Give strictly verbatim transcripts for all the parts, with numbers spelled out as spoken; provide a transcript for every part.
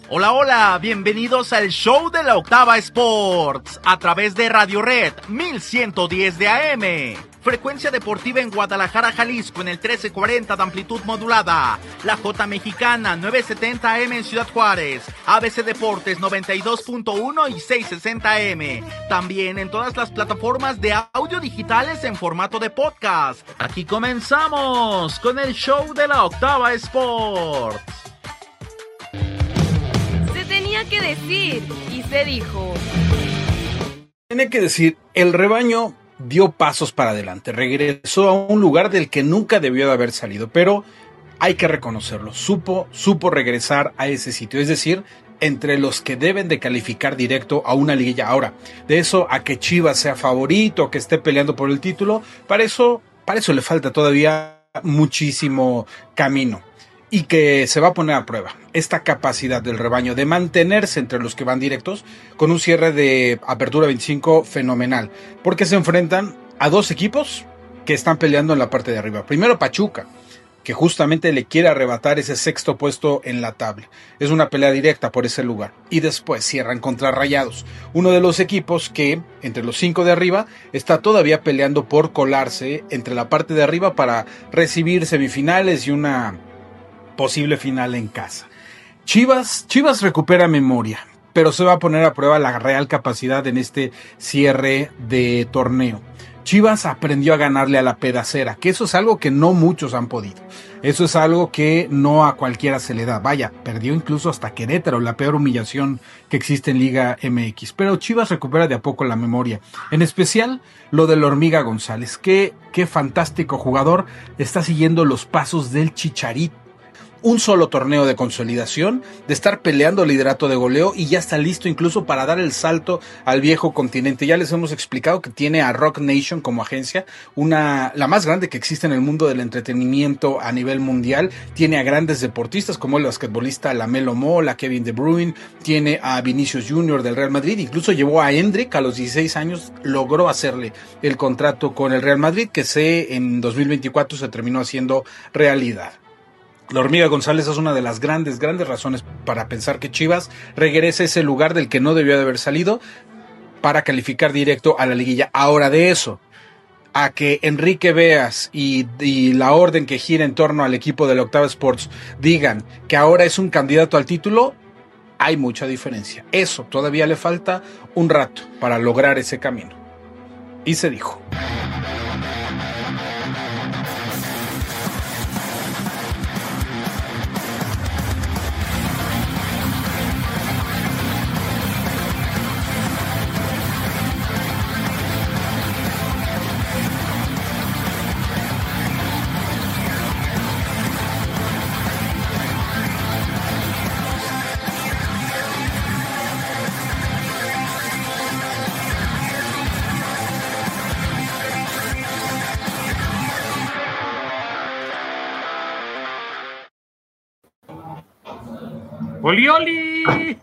Hola, hola, bienvenidos al show de la Octava Sports, a través de Radio Red mil ciento diez de A M. Frecuencia deportiva en Guadalajara, Jalisco, en el trece cuarenta de amplitud modulada. La J Mexicana, novecientos setenta A M en Ciudad Juárez. A B C Deportes, noventa y dos punto uno y seiscientos sesenta A M. También en todas las plataformas de audio digitales en formato de podcast. Aquí comenzamos con el show de la Octava Sports. Tenía que decir, y se dijo. Tiene que decir, el rebaño dio pasos para adelante, regresó a un lugar del que nunca debió de haber salido, pero hay que reconocerlo, supo, supo regresar a ese sitio, es decir, entre los que deben de calificar directo a una liguilla. Ahora, de eso a que Chivas sea favorito, que esté peleando por el título, para eso, para eso le falta todavía muchísimo camino. Y que se va a poner a prueba esta capacidad del rebaño de mantenerse entre los que van directos con un cierre de apertura veinticinco fenomenal, porque se enfrentan a dos equipos que están peleando en la parte de arriba. Primero Pachuca, que justamente le quiere arrebatar ese sexto puesto en la tabla. Es una pelea directa por ese lugar. Y después cierran contra Rayados, uno de los equipos que, entre los cinco de arriba, está todavía peleando por colarse entre la parte de arriba para recibir semifinales y una posible final en casa. Chivas, Chivas recupera memoria, pero se va a poner a prueba la real capacidad en este cierre de torneo. Chivas aprendió a ganarle a la pedacera, que eso es algo que no muchos han podido. Eso es algo que no a cualquiera se le da. Vaya, perdió incluso hasta Querétaro, la peor humillación que existe en Liga M X. Pero Chivas recupera de a poco la memoria. En especial lo de la Hormiga González. Qué, qué fantástico jugador, está siguiendo los pasos del Chicharito. Un solo torneo de consolidación, de estar peleando el liderato de goleo y ya está listo incluso para dar el salto al viejo continente. Ya les hemos explicado que tiene a Rock Nation como agencia, una la más grande que existe en el mundo del entretenimiento a nivel mundial. Tiene a grandes deportistas como el basquetbolista Lamelo Ball, a Kevin De Bruyne, tiene a Vinicius Junior del Real Madrid, incluso llevó a Endrick a los dieciséis años, logró hacerle el contrato con el Real Madrid que se en dos mil veinticuatro se terminó haciendo realidad. La Hormiga González es una de las grandes, grandes razones para pensar que Chivas regrese a ese lugar del que no debió de haber salido para calificar directo a la liguilla. Ahora, de eso a que Enrique Beas y, y la orden que gira en torno al equipo de la Octava Sports digan que ahora es un candidato al título, hay mucha diferencia. Eso todavía le falta un rato para lograr ese camino. Y se dijo. ¡Oli, oli!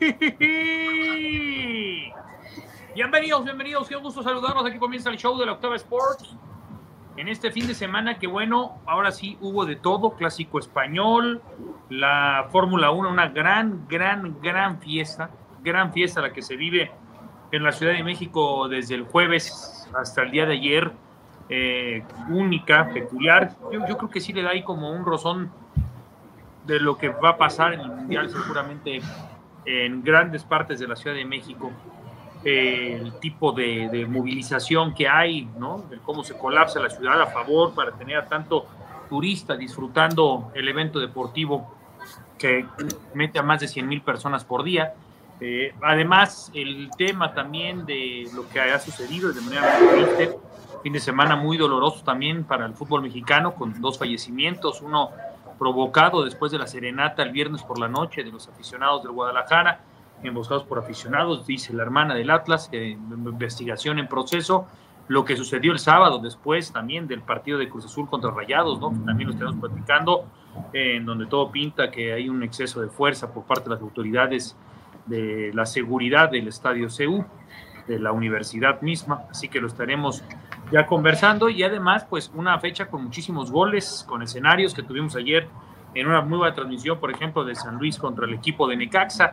Bienvenidos, bienvenidos, qué gusto saludarlos. Aquí comienza el show de la Octava Sports. En este fin de semana, que bueno, ahora sí hubo de todo, clásico español, la Fórmula uno, una gran, gran, gran fiesta, gran fiesta la que se vive en la Ciudad de México desde el jueves hasta el día de ayer, eh, única, peculiar. Yo, yo creo que sí le da ahí como un rozón de lo que va a pasar en el Mundial, seguramente en grandes partes de la Ciudad de México, eh, el tipo de, de movilización que hay, ¿no? De cómo se colapsa la ciudad a favor para tener a tanto turista disfrutando el evento deportivo que mete a más de cien mil personas por día. Eh, además, el tema también de lo que ha sucedido de manera muy triste, fin de semana muy doloroso también para el fútbol mexicano, con dos fallecimientos, uno provocado después de la serenata el viernes por la noche de los aficionados del Guadalajara, emboscados por aficionados, dice la hermana del Atlas, eh, investigación en proceso. Lo que sucedió el sábado después también del partido de Cruz Azul contra Rayados, ¿no? Que también lo estamos platicando, eh, en donde todo pinta que hay un exceso de fuerza por parte de las autoridades de la seguridad del Estadio C U, de la universidad misma, así que lo estaremos ya conversando. Y además, pues, una fecha con muchísimos goles, con escenarios que tuvimos ayer en una muy buena transmisión, por ejemplo, de San Luis contra el equipo de Necaxa,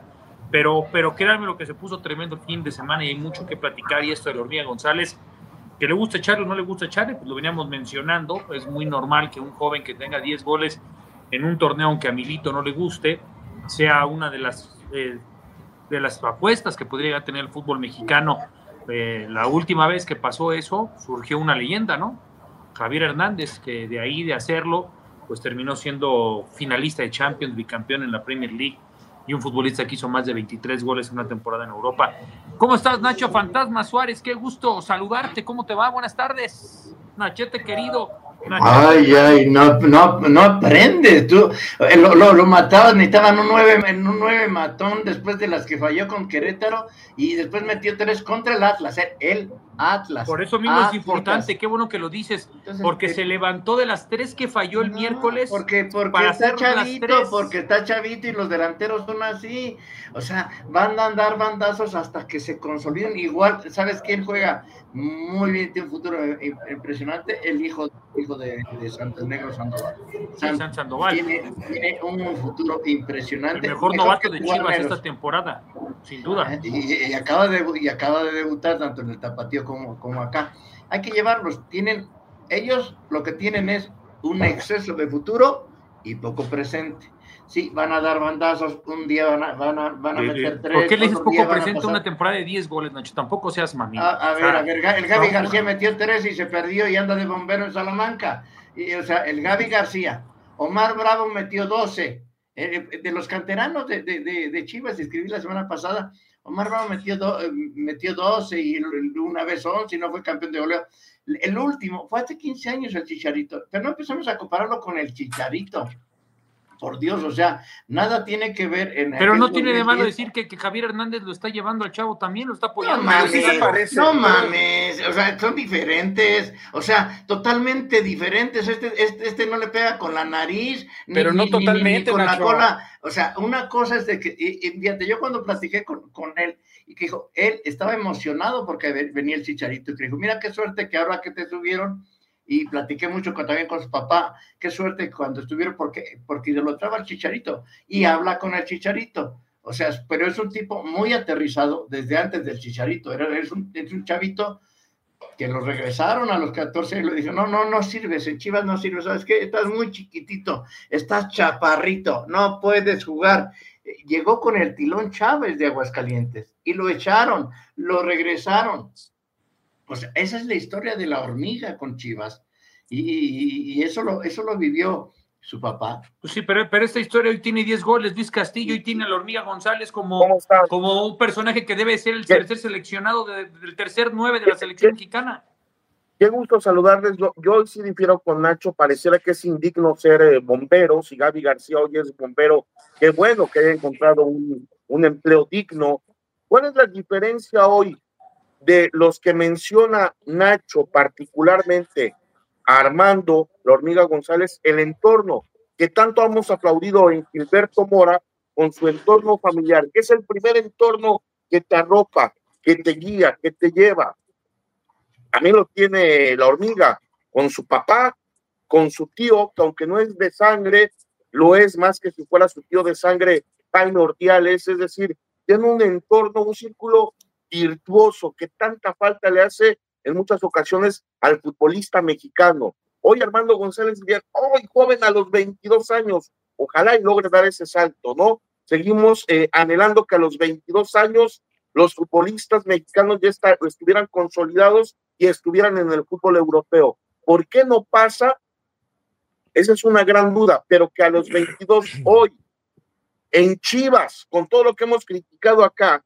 pero, pero créanme lo que se puso tremendo el fin de semana y hay mucho que platicar. Y esto de la Hormiga González, que le gusta echarle o no le gusta echarle, pues lo veníamos mencionando. Es muy normal que un joven que tenga diez goles en un torneo, aunque a Milito no le guste, sea una de las, eh, de las apuestas que podría tener el fútbol mexicano. Eh, la última vez que pasó eso, surgió una leyenda, ¿no? Javier Hernández, que de ahí de hacerlo, pues terminó siendo finalista de Champions, bicampeón en la Premier League, y un futbolista que hizo más de veintitrés goles en una temporada en Europa. ¿Cómo estás, Nacho Fantasma Suárez? Qué gusto saludarte. ¿Cómo te va? Buenas tardes, Nachete querido. Nachete. Ay, ay, no, no, no aprendes, tú, lo, lo, lo mataban, necesitaban un nueve, en un nueve matón después de las que falló con Querétaro, y después metió tres contra el Atlas, el, el Atlas. Por eso mismo Atlas. Es importante, qué bueno que lo dices, Entonces, porque eh, se levantó de las tres que falló el no, miércoles. Porque, porque para está hacer las chavito, tres. porque está chavito y los delanteros son así, o sea, van a andar bandazos hasta que se consoliden. Igual, ¿sabes quién juega muy bien, tiene un futuro impresionante? El hijo, hijo de, de Santos Negro Sandoval. Sí, San Sandoval. Tiene, tiene un futuro impresionante. El mejor, mejor novato de Chivas Negros esta temporada, sin duda. Y, y, acaba de, y acaba de debutar tanto en el Tapatío como, como acá. Hay que llevarlos. Tienen, ellos lo que tienen es un exceso de futuro y poco presente. Sí, van a dar bandazos, un día van a, van a, van a meter tres. ¿Por qué le dices poco presente una temporada de diez goles, Nacho? Tampoco seas mamita. A, a ver, a ver, el Gaby no, García metió tres y se perdió y anda de bombero en Salamanca. Y, o sea, el Gaby García. Omar Bravo metió doce. Eh, de los canteranos de, de, de, de Chivas, escribí la semana pasada, Omar Bravo metió, do, eh, metió doce y una vez once y no fue campeón de goleo. El último, fue hace quince años el Chicharito, pero no empezamos a compararlo con el Chicharito. Por Dios, o sea, nada tiene que ver en... Pero no tiene de malo decir que, que Javier Hernández lo está llevando al chavo también, lo está apoyando. No mames, sí se parece, no mames, o sea, son diferentes, o sea, totalmente diferentes. Este, este, este no le pega con la nariz, pero ni, no ni, totalmente, ni con Nacho. la cola. O sea, una cosa es de que, y, y fíjate, yo cuando platiqué con, con él, y que dijo, él estaba emocionado porque venía el Chicharito, y que dijo, mira qué suerte que ahora que te subieron. Y platiqué mucho con, también con su papá, qué suerte cuando estuvieron, porque, porque idolatraba al Chicharito, y habla con el Chicharito, o sea, pero es un tipo muy aterrizado desde antes del Chicharito, era, es, un, es un chavito que lo regresaron a los catorce y le dijeron, no, no, no sirves, en Chivas no sirves, ¿sabes qué? Estás muy chiquitito, estás chaparrito, no puedes jugar. Llegó con el Tilón Chávez de Aguascalientes, y lo echaron, lo regresaron. O sea, esa es la historia de la hormiga con Chivas, y, y, y eso, lo, eso lo vivió su papá. Pues sí, pero, pero esta historia hoy tiene diez goles, Luis Castillo, y tiene a la hormiga González como, como un personaje que debe ser el ¿Qué? tercer seleccionado, de, del tercer nueve de la selección ¿Qué? mexicana. Qué gusto saludarles. Yo, yo sí difiero con Nacho, pareciera que es indigno ser eh, bombero, si Gaby García hoy es bombero, qué bueno que haya encontrado un, un empleo digno. ¿Cuál es la diferencia hoy de los que menciona Nacho, particularmente a Armando, la hormiga González, el entorno que tanto hemos aplaudido en Gilberto Mora con su entorno familiar, que es el primer entorno que te arropa, que te guía, que te lleva? A mí lo tiene la hormiga con su papá, con su tío, que aunque no es de sangre, lo es más que si fuera su tío de sangre, Jaime Ordiales, es decir, tiene un entorno, un círculo virtuoso que tanta falta le hace en muchas ocasiones al futbolista mexicano. Hoy Armando González diría, hoy joven a los veintidós años, ojalá y logre dar ese salto, ¿no? Seguimos eh, anhelando que a los veintidós años los futbolistas mexicanos ya está, estuvieran consolidados y estuvieran en el fútbol europeo. ¿Por qué no pasa? Esa es una gran duda, pero que a los veintidós hoy, en Chivas, con todo lo que hemos criticado acá,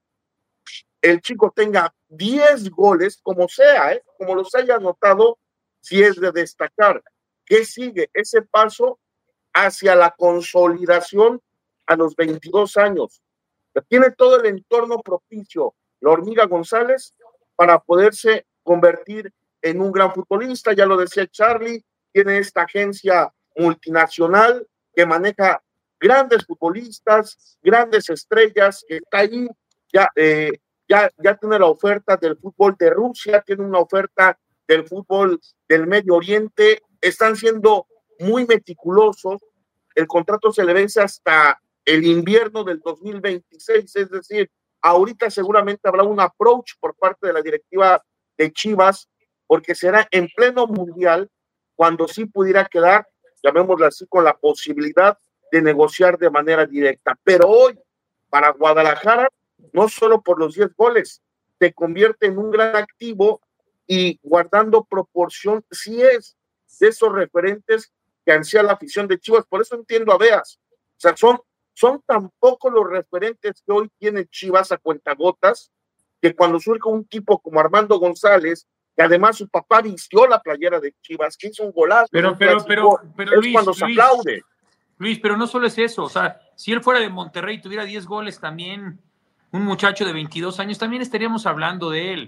el chico tenga diez goles, como sea, ¿eh? Como los haya anotado, si es de destacar. ¿Qué sigue? Ese paso hacia la consolidación a los veintidós años. Tiene todo el entorno propicio, la hormiga González, para poderse convertir en un gran futbolista. Ya lo decía Charlie, tiene esta agencia multinacional que maneja grandes futbolistas, grandes estrellas, que está ahí, ya, eh, ya, ya tiene la oferta del fútbol de Rusia, tiene una oferta del fútbol del Medio Oriente, están siendo muy meticulosos, el contrato se le vence hasta el invierno del dos mil veintiséis, es decir, ahorita seguramente habrá un approach por parte de la directiva de Chivas, porque será en pleno mundial cuando sí pudiera quedar, llamémoslo así, con la posibilidad de negociar de manera directa. Pero hoy, para Guadalajara, no solo por los diez goles, se convierte en un gran activo y guardando proporción, sí es de esos referentes que ansía la afición de Chivas. Por eso entiendo a Beas. O sea, son, son tan pocos los referentes que hoy tiene Chivas a cuentagotas, que cuando surge un tipo como Armando González, que además su papá vistió la playera de Chivas, que hizo un golazo, pero, un pero, pero, pero, es Luis, cuando se Luis, aplaude. Luis, pero no solo es eso, o sea, si él fuera de Monterrey y tuviera diez goles también, un muchacho de veintidós años, también estaríamos hablando de él.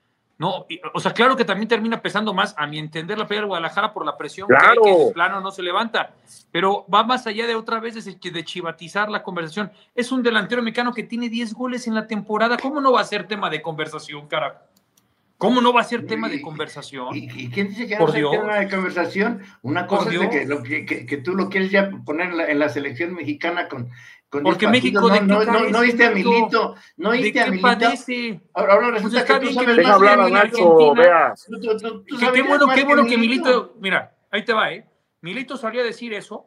No, o sea, claro que también termina pesando más, a mi entender, la pelea del Guadalajara por la presión claro. que hay, que en plano no se levanta, pero va más allá de otra vez de, de chivatizar la conversación. Es un delantero mexicano que tiene diez goles en la temporada, ¿cómo no va a ser tema de conversación, carajo? ¿Cómo no va a ser tema de conversación? ¿Y, y quién dice que no es tema de conversación? Una cosa es de que, lo que, que, que tú lo quieres ya poner en la, en la selección mexicana con... con Porque México, no, ¿de no, qué no, no oíste a Milito, no oíste a Milito. Padece? Ahora, ahora resulta pues que tú sabes más hablar a Nacho, veas. Tú, tú, tú, tú qué bueno, qué bueno que Milito. Milito, mira, ahí te va, ¿eh? Milito salió a decir eso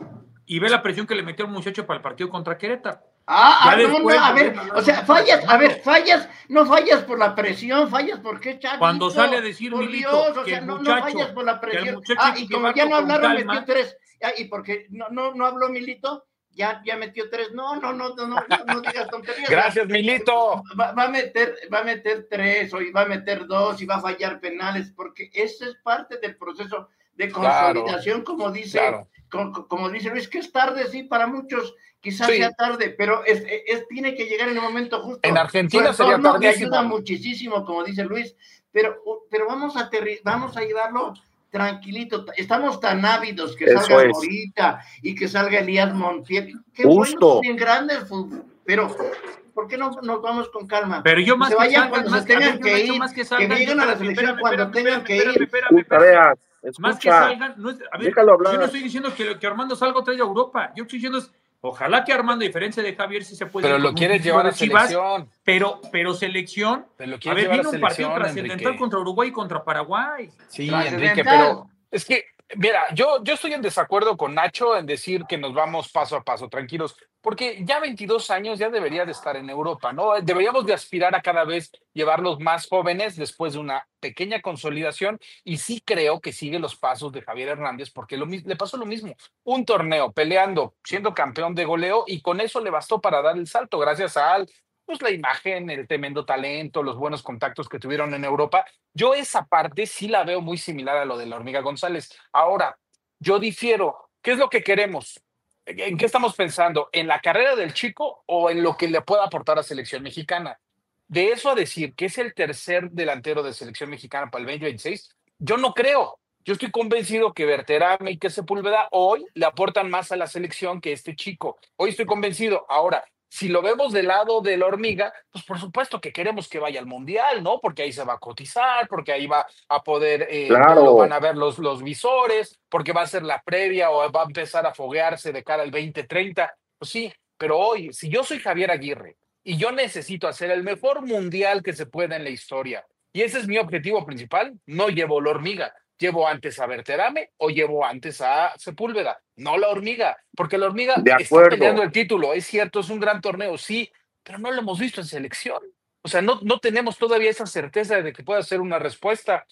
y ve la presión que le metió el muchacho para el partido contra Querétaro. Ah, ah no, no, a ver, o sea, fallas, a ver, fallas, no fallas por la presión, fallas porque chavito. Cuando sale a decir por Milito, Dios, o que sea, el no, muchacho, no fallas por la presión. Ah, y como ya no hablaron, metió tres, ah, y porque no, no, no habló Milito, ya, ya metió tres. No, no, no, no, no, no, no digas tonterías. Gracias, Milito. Va, va a meter, va a meter tres, o va a meter dos, y va a fallar penales, porque eso es parte del proceso de consolidación, claro, como dice, claro. como, como dice Luis, que es tarde, sí, para muchos. Quizás sí. sea tarde, pero es, es, es, tiene que llegar en el momento justo. En Argentina sería no, tardísimo. Me ayuda muchísimo, como dice Luis, pero, pero vamos, a terri vamos a llevarlo tranquilito. Estamos tan ávidos que Eso salga es. Morita y que salga Elías Montiel. Qué justo. Bueno, bien grandes, pero ¿por qué no nos vamos con calma? Pero yo más se vayan que cuando salgan, se tengan más, que ir, más que, salgan, que lleguen a la selección cuando espérame, tengan espérame, que espérame, ir. Espérame, espérame, espérame. Más que salgan, no es, a ver, déjalo hablar. Yo no estoy diciendo que, que Armando salga otra vez a Europa. Yo estoy diciendo es, ojalá que Armando, a diferencia de Javier, sí se puede. Pero lo quieres llevar a Chivas, selección. Pero, pero selección. Pero lo a ver, viene un partido trascendental Enrique. contra Uruguay y contra Paraguay. Sí, Enrique, pero es que, mira, yo, yo estoy en desacuerdo con Nacho en decir que nos vamos paso a paso, tranquilos, porque ya veintidós años ya debería de estar en Europa, ¿no? Deberíamos de aspirar a cada vez llevarlos más jóvenes después de una pequeña consolidación, y sí creo que sigue los pasos de Javier Hernández, porque lo, le pasó lo mismo, un torneo peleando, siendo campeón de goleo, y con eso le bastó para dar el salto, gracias a al pues la imagen, el tremendo talento, los buenos contactos que tuvieron en Europa. Yo esa parte sí la veo muy similar a lo de la Hormiga González. Ahora, yo difiero. ¿Qué es lo que queremos? ¿En qué estamos pensando? ¿En la carrera del chico o en lo que le pueda aportar a selección mexicana? De eso a decir que es el tercer delantero de selección mexicana para el veinte veintiséis, yo no creo. Yo estoy convencido que Berterame y que Sepúlveda hoy le aportan más a la selección que este chico. Hoy estoy convencido. Ahora, si lo vemos del lado de la Hormiga, pues por supuesto que queremos que vaya al Mundial, ¿no? Porque ahí se va a cotizar, porque ahí va a poder, eh, claro. lo van a ver los, los visores, porque va a ser la previa o va a empezar a foguearse de cara al veinte treinta. Pues sí, pero hoy, si yo soy Javier Aguirre y yo necesito hacer el mejor Mundial que se pueda en la historia, y ese es mi objetivo principal, no llevo la Hormiga. ¿Llevo antes a Berterame o llevo antes a Sepúlveda? No la Hormiga, porque la Hormiga está peleando el título. Es cierto, es un gran torneo, sí, pero no lo hemos visto en selección. O sea, no, no tenemos todavía esa certeza de que pueda ser una respuesta.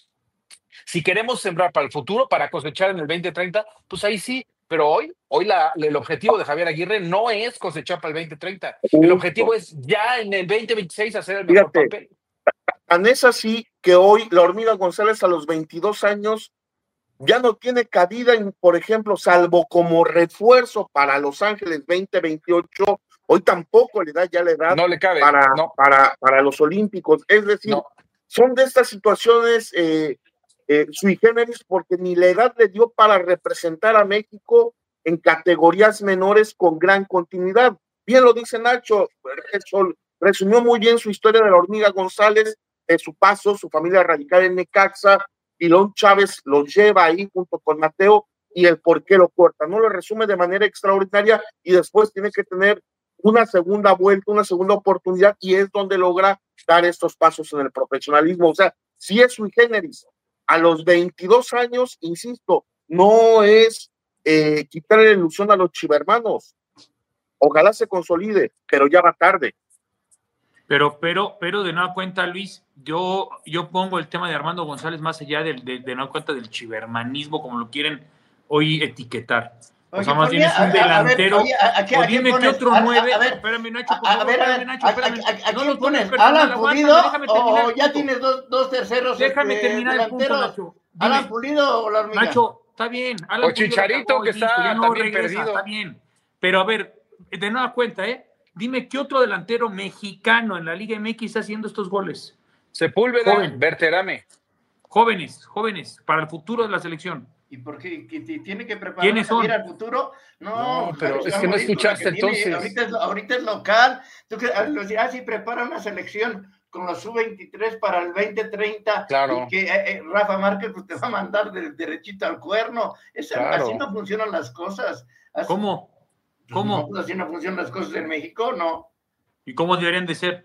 Si queremos sembrar para el futuro, para cosechar en el veinte treinta, pues ahí sí. Pero hoy, hoy la, el objetivo de Javier Aguirre no es cosechar para el veinte treinta. El objetivo es ya en el veinte veintiséis hacer el mejor Fíjate. papel. Tan es así que hoy la Hormiga González a los veintidós años ya no tiene cabida, en, por ejemplo, salvo como refuerzo para Los Ángeles veinte veintiocho, hoy tampoco le da ya la edad no le cabe, para, no. para, para los Olímpicos. Es decir, no. son de estas situaciones eh, eh, sui generis, porque ni la edad le dio para representar a México en categorías menores con gran continuidad. Bien lo dice Nacho, resumió muy bien su historia de la Hormiga González, de su paso, su familia radical en Necaxa. Pilón Chávez los lleva ahí junto con Mateo, y el por qué lo corta. No lo resume de manera extraordinaria y después tiene que tener una segunda vuelta, una segunda oportunidad, y es donde logra dar estos pasos en el profesionalismo. O sea, si es sui generis, a los veintidós años, insisto, no es eh, quitarle la ilusión a los chivermanos. Ojalá se consolide, pero ya va tarde. Pero, pero, pero de nueva cuenta, Luis, yo, yo pongo el tema de Armando González más allá del, de, de nueva cuenta del chivermanismo, como lo quieren hoy etiquetar. O sea, más bien es un delantero. O dime qué otro nueve. Espérame, Nacho, por favor, espérame, Nacho, espérame. ¿A quién pones? ¿Alan Pulido o ya tienes dos terceros? Déjame terminar el punto, Nacho. ¿Alan Pulido o la hormiga? Nacho, está bien. O Chicharito, que está también perdido. Está bien. Pero a ver, de nueva cuenta, ¿eh? Dime qué otro delantero mexicano en la Liga M X está haciendo estos goles. Sepúlveda, Joven. Berterame. Jóvenes, jóvenes, para el futuro de la selección. ¿Y por qué? ¿Tiene que prepararse para ir al futuro? No, no pero es que no escuchaste entonces. Tiene, ahorita, es, ahorita es local. ¿Tú crees? Ah, sí, prepara una selección con la sub veintitrés para el veinte treinta. Claro. Y que eh, eh, Rafa Márquez pues, te va a mandar de, derechito al cuerno. Es, claro. Así no funcionan las cosas. Así, ¿Cómo? ¿Cómo? No, pues así no funcionan las cosas en México, ¿no? ¿Y cómo deberían de ser?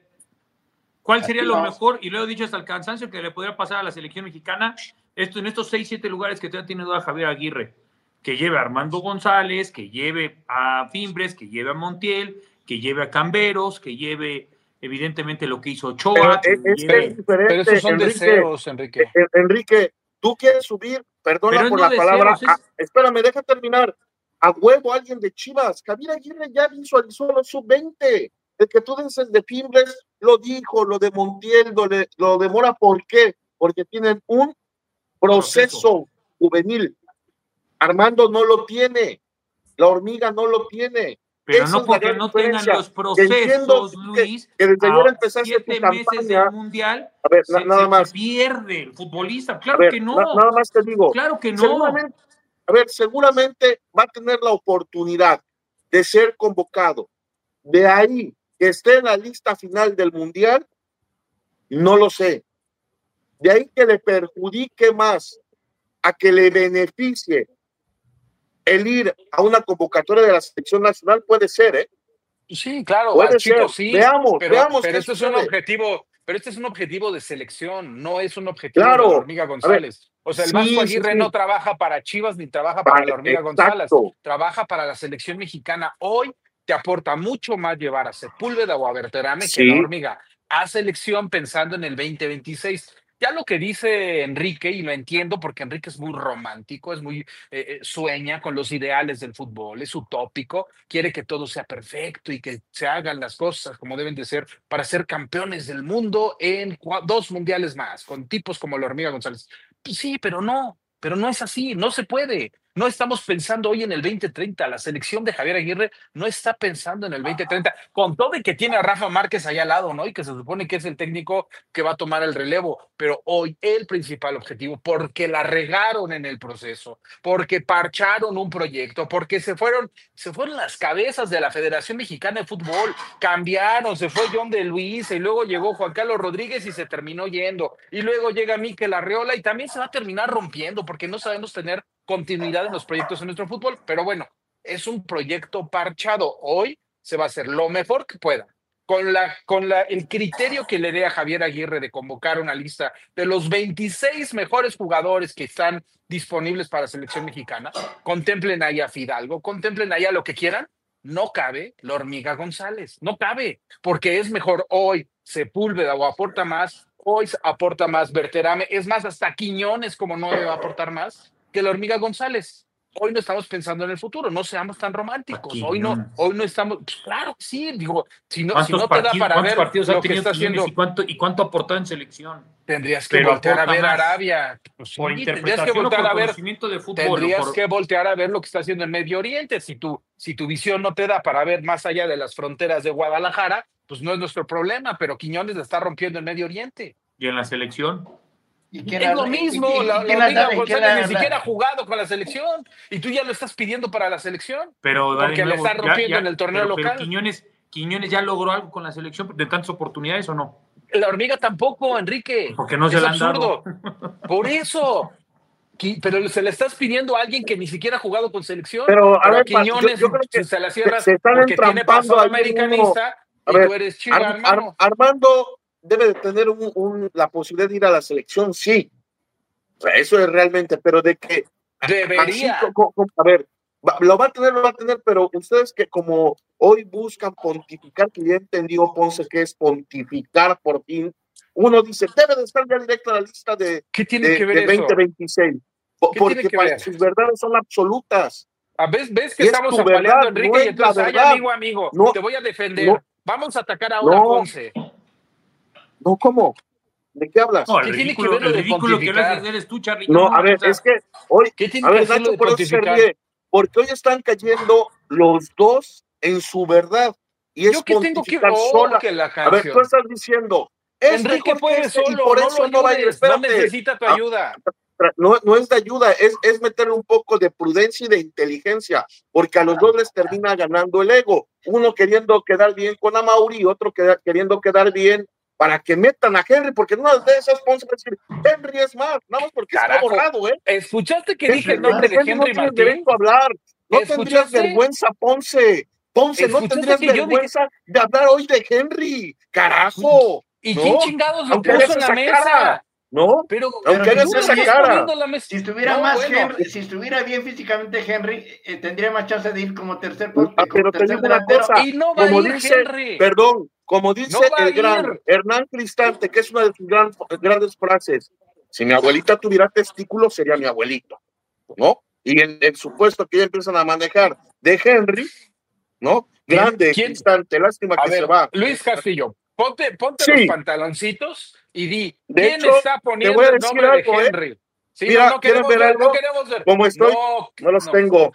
¿Cuál sería así lo no. mejor? Y lo he dicho hasta el cansancio que le podría pasar a la selección mexicana esto, en estos seis, siete lugares que todavía tiene duda Javier Aguirre, que lleve a Armando González, que lleve a Fimbres, que lleve a Montiel, que lleve a Camberos, que lleve evidentemente lo que hizo Ochoa. Pero, es, lleve... es pero esos son Enrique, deseos, Enrique. Enrique, tú quieres subir, perdona pero por no la deseos, palabra, es... ah, espérame, deja terminar. A huevo alguien de Chivas. Javier Aguirre ya visualizó los sub veinte. El que tú dices de Fimbres lo dijo, lo de Montiel, lo de, lo de Mora, ¿por qué? Porque tienen un proceso, proceso juvenil. Armando no lo tiene, la hormiga no lo tiene. Pero Esa no porque no tengan los procesos, Luis, que, que desde ayer empezaste siete tu meses campaña, del mundial, a ver, se, nada se más. pierde el futbolista. Claro ver, que no. Na, nada más te digo. Claro que no. Seguramente, a ver, seguramente va a tener la oportunidad de ser convocado. De ahí que esté en la lista final del mundial, no lo sé. De ahí que le perjudique más a que le beneficie el ir a una convocatoria de la selección nacional, puede ser, ¿eh? Sí, claro, puede Chito, ser. sí. Veamos, pero, veamos. Pero esto es un objetivo, pero este es un objetivo de selección, no es un objetivo claro. de la hormiga González. Ver, o sea, el sí, Vasco Aguirre sí, sí. no trabaja para Chivas ni trabaja para, para la hormiga exacto. González, trabaja para la selección mexicana. Hoy te aporta mucho más llevar a Sepúlveda o a Berterame sí. que la hormiga a selección pensando en el veinte veintiséis. Ya lo que dice Enrique, y lo entiendo porque Enrique es muy romántico, es muy eh, sueña con los ideales del fútbol, es utópico, quiere que todo sea perfecto y que se hagan las cosas como deben de ser para ser campeones del mundo en dos mundiales más, con tipos como la hormiga González. Pues sí, pero no, pero no es así, no se puede. No estamos pensando hoy en el veinte treinta, la selección de Javier Aguirre no está pensando en el veinte treinta, con todo y que tiene a Rafa Márquez allá al lado, ¿no? Y que se supone que es el técnico que va a tomar el relevo, pero hoy el principal objetivo, porque la regaron en el proceso, porque parcharon un proyecto, porque se fueron, se fueron las cabezas de la Federación Mexicana de Fútbol, cambiaron, se fue John de Luis y luego llegó Juan Carlos Rodríguez y se terminó yendo, y luego llega Mikel Arriola y también se va a terminar rompiendo porque no sabemos tener continuidad en los proyectos en nuestro fútbol, pero bueno, es un proyecto parchado. Hoy se va a hacer lo mejor que pueda, con la con la el criterio que le dé a Javier Aguirre de convocar una lista de los veintiséis mejores jugadores que están disponibles para la selección mexicana. Contemplen ahí a Fidalgo, contemplen ahí a lo que quieran. No cabe la hormiga González, no cabe, porque es mejor hoy Sepúlveda o aporta más, hoy aporta más Berterame, es más, hasta Quiñones como no va a aportar más que la hormiga González. Hoy no estamos pensando en el futuro, no seamos tan románticos. Hoy no, hoy no estamos, pues claro, sí, digo, si no, si no te da para ver lo que está haciendo. ¿Y cuánto, y cuánto aportó en selección? Tendrías que Pero voltear a ver más. Arabia. Pues sí, por tendrías que voltear a ver, de fútbol, tendrías por... que voltear a ver lo que está haciendo en Medio Oriente. Si tu, si tu visión no te da para ver más allá de las fronteras de Guadalajara, pues no es nuestro problema, pero Quiñones la está rompiendo en Medio Oriente. ¿Y en la selección? Es la, lo mismo, y, y, la, la hormiga González la, ni siquiera ha jugado con la selección y tú ya lo estás pidiendo para la selección pero porque le está rompiendo ya, ya, en el torneo pero, local. Pero Quiñones, Quiñones ya logró algo con la selección de tantas oportunidades o no? La hormiga tampoco, Enrique. Porque no se es la absurdo. han dado. Por eso. Pero se le estás pidiendo a alguien que ni siquiera ha jugado con selección. Pero, a pero ver, a Quiñones yo, yo creo que se la cierras se, se están porque tiene entrampando pasado ahí americanista a y ver, tú eres Chiva, Ar, hermano. Ar, Armando debe de tener un, un, la posibilidad de ir a la selección, sí. O sea, eso es realmente, pero de que... Debería. Así, como, como, a ver, va, lo va a tener, lo va a tener, pero ustedes que como hoy buscan pontificar, que ya entendió Ponce que es pontificar por fin, uno dice, debe de estar ya directo a la lista de, ¿Qué tiene de, que ver de eso? veinte veintiséis. ¿Qué Porque tiene que para ver? sus verdades son absolutas. ¿A ves, ves que Y estamos es tu apaleando verdad, a Enrique no y es entonces, la ay, verdad. amigo, amigo, No, te voy a defender. no, Vamos a atacar ahora no, a Ponce. No, ¿cómo? ¿De qué hablas? No, el ¿Qué tiene ridículo, que ver lo el de ridículo que lo pontificar? haces eres tú, Charlie. No, No, a ver, o sea, es que hoy, ¿Qué tiene a que ver, hacer lo Nacho, de por eso se pontificar? ríe, porque hoy están cayendo los dos en su verdad, y es Yo qué tengo que... pontificar Oh, sola. que la A ver, tú canción. estás diciendo, es Enrique mejor que puede este, y solo, por no eso lo no va a ir, ayudes, no espérate. necesita tu Ah, ayuda. No, no es de ayuda, es, es meterle un poco de prudencia y de inteligencia, porque a los dos les termina ganando el ego, uno queriendo quedar bien con Amauri y otro queda, queriendo quedar bien para que metan a Henry, porque una de esas Ponce va a decir, Henry es más, nada más porque Carajo, está borrado, ¿eh? ¿escuchaste que Es, dije el nombre de Henry no Henry tienes Martín? derecho a hablar, no tendrías ¿Escuchaste? vergüenza, Ponce, Ponce, no tendrías que yo vergüenza dije... de hablar hoy de Henry, carajo. ¿Y ¿no? quién chingados lo Aunque puso hagas en la esa mesa? cara, ¿no? Pero, aunque pero hagas si esa estuviera, cara. La mesa. Si estuviera No, más bueno. Henry, si estuviera bien físicamente Henry, eh, tendría más chance de ir como tercer, Ah, como pero te tercer digo una delantero. cosa, Y no va como a ir dice, Henry. perdón, como dice No va el a gran ir. Hernán Cristante, que es una de sus gran, grandes frases, si mi abuelita tuviera testículos sería mi abuelito, ¿no? Y el, el supuesto que ya empiezan a manejar de Henry, ¿no? Grande, ¿Quién? Cristante, lástima A que ver, se va. Luis Castillo, ponte, ponte Sí. los pantaloncitos y di, De ¿quién hecho, está te poniendo voy a el decir nombre algo, de ¿eh? Henry? Sí, Mira, no, no ¿quieren queremos ver ver, algo? no queremos ver. Como estoy, no, no los no. tengo.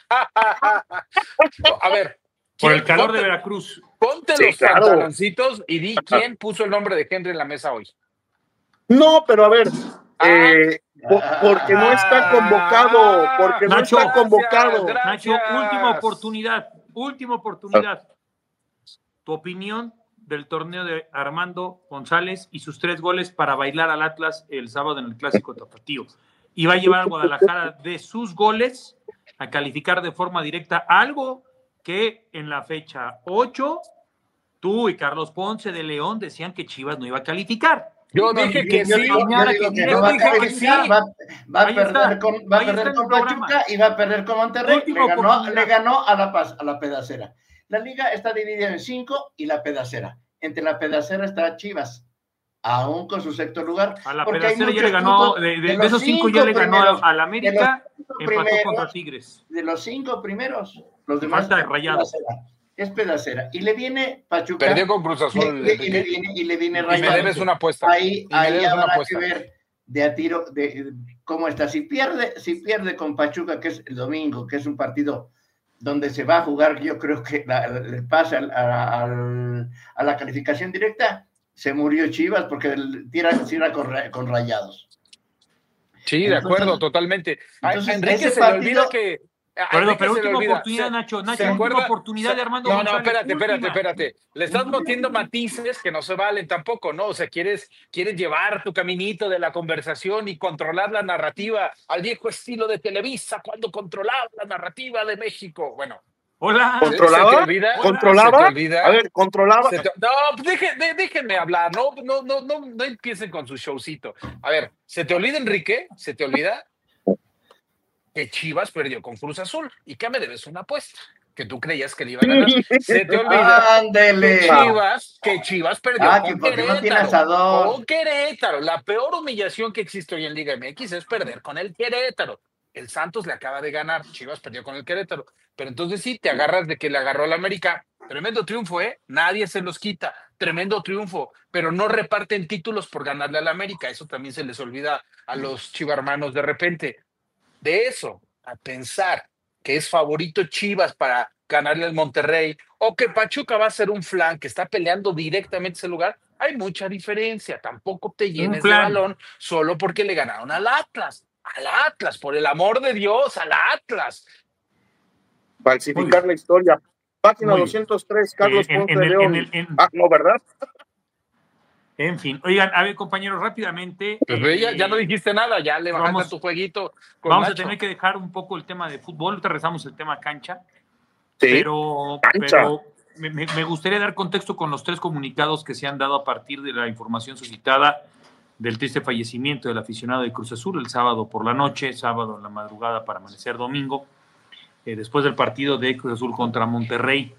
No, a ver, por ¿quién- el calor ponte, de Veracruz. ponte Sí, los claro. pantaloncitos y di quién puso el nombre de Henry en la mesa hoy. No, pero a ver, Ah. eh, po- porque no está convocado, porque no Nacho, está convocado. gracias. Nacho, última oportunidad, última oportunidad. Tu opinión del torneo de Armando González y sus tres goles para bailar al Atlas el sábado en el Clásico Tapatío. Y va a llevar a Guadalajara de sus goles a calificar de forma directa algo que en la fecha ocho tú y Carlos Ponce de León decían que Chivas no iba a calificar. Yo No, dije yo- que yo sí. digo- yo digo que yo no va a dije que calificar, sí. va, va a Ahí perder está, con, va a ahí perder está en con el programa. Pachuca y va a perder con Monterrey. Última Le ganó, oportunidad. le ganó a la Paz, a la Pedacera. La liga está dividida en cinco y la Pedacera. Entre la Pedacera está Chivas, aún con su sexto lugar. A la porque hay Pedacera ya muchos le ganó, puntos de, de- de los esos cinco ya le ganó primeros, al América, de los cinco empató primeros, contra Tigres. De los cinco primeros, los demás Falta de es Rayados. Pedacera. Es Pedacera. Y le viene Pachuca. Perdió con Cruz Azul. Y, y le viene, y le viene Y me Rayados. debes una apuesta. Ahí, Y me ahí debes una habrá apuesta. que ver de a tiro de cómo está. Si pierde, si pierde con Pachuca, que es el domingo, que es un partido donde se va a jugar, yo creo que la, le pasa al, al, a la calificación directa, se murió Chivas porque tira, tira con, con Rayados. Sí, de Entonces, acuerdo, totalmente. A entonces, Enrique ese se partido, le olvida que. a Pero, Enrique pero se le última olvida. oportunidad, Se- Nacho. ¿se Nacho, última acuerda? oportunidad Se- de Armando No, González. no, espérate, espérate, última. espérate. Le estás metiendo matices que no se valen tampoco, ¿no? O sea, quieres, quieres llevar tu caminito de la conversación y controlar la narrativa al viejo estilo de Televisa cuando controlaba la narrativa de México. Bueno. Hola. ¿Se- ¿Controlaba? ¿Se te olvida? ¿Controlaba? ¿Se te olvida? A ver, ¿controlaba? Se te- No, pues deje- de- déjenme hablar, no, no, no, no, no empiecen con su showcito. A ver, ¿se te olvida, Enrique? ¿Se te olvida que Chivas perdió con Cruz Azul? ¿Y qué me debes una apuesta? Que tú creías que le iba a ganar. ¿Se te olvida ándele. que Chivas, que Chivas perdió Ah, con que porque Querétaro? no tiene asador. Con Querétaro. La peor humillación que existe hoy en Liga M X es perder con el Querétaro. El Santos le acaba de ganar, Chivas perdió con el Querétaro. Pero entonces sí, te agarras de que le agarró al América. Tremendo triunfo, ¿eh? Nadie se los quita. Tremendo triunfo. Pero no reparten títulos por ganarle al América. Eso también se les olvida a los chivarmanos de repente. De eso, a pensar que es favorito Chivas para ganarle al Monterrey o que Pachuca va a ser un flan que está peleando directamente ese lugar, hay mucha diferencia. Tampoco te llenes de balón solo porque le ganaron al Atlas. Al Atlas, por el amor de Dios, al Atlas. Falsificar la historia. Página Muy doscientos tres, Carlos en, Ponce en de el, León. en el, en, Ah, no, ¿verdad? En fin, oigan, a ver, compañeros, rápidamente. Pues eh, ya, ya no dijiste nada, ya le bajaste vamos, a tu jueguito. Con vamos Nacho. a tener que dejar un poco el tema de fútbol, ahorita rezamos el tema cancha, Sí, pero, cancha. pero me, me gustaría dar contexto con los tres comunicados que se han dado a partir de la información suscitada del triste fallecimiento del aficionado de Cruz Azul el sábado por la noche, sábado en la madrugada para amanecer domingo, eh, después del partido de Cruz Azul contra Monterrey.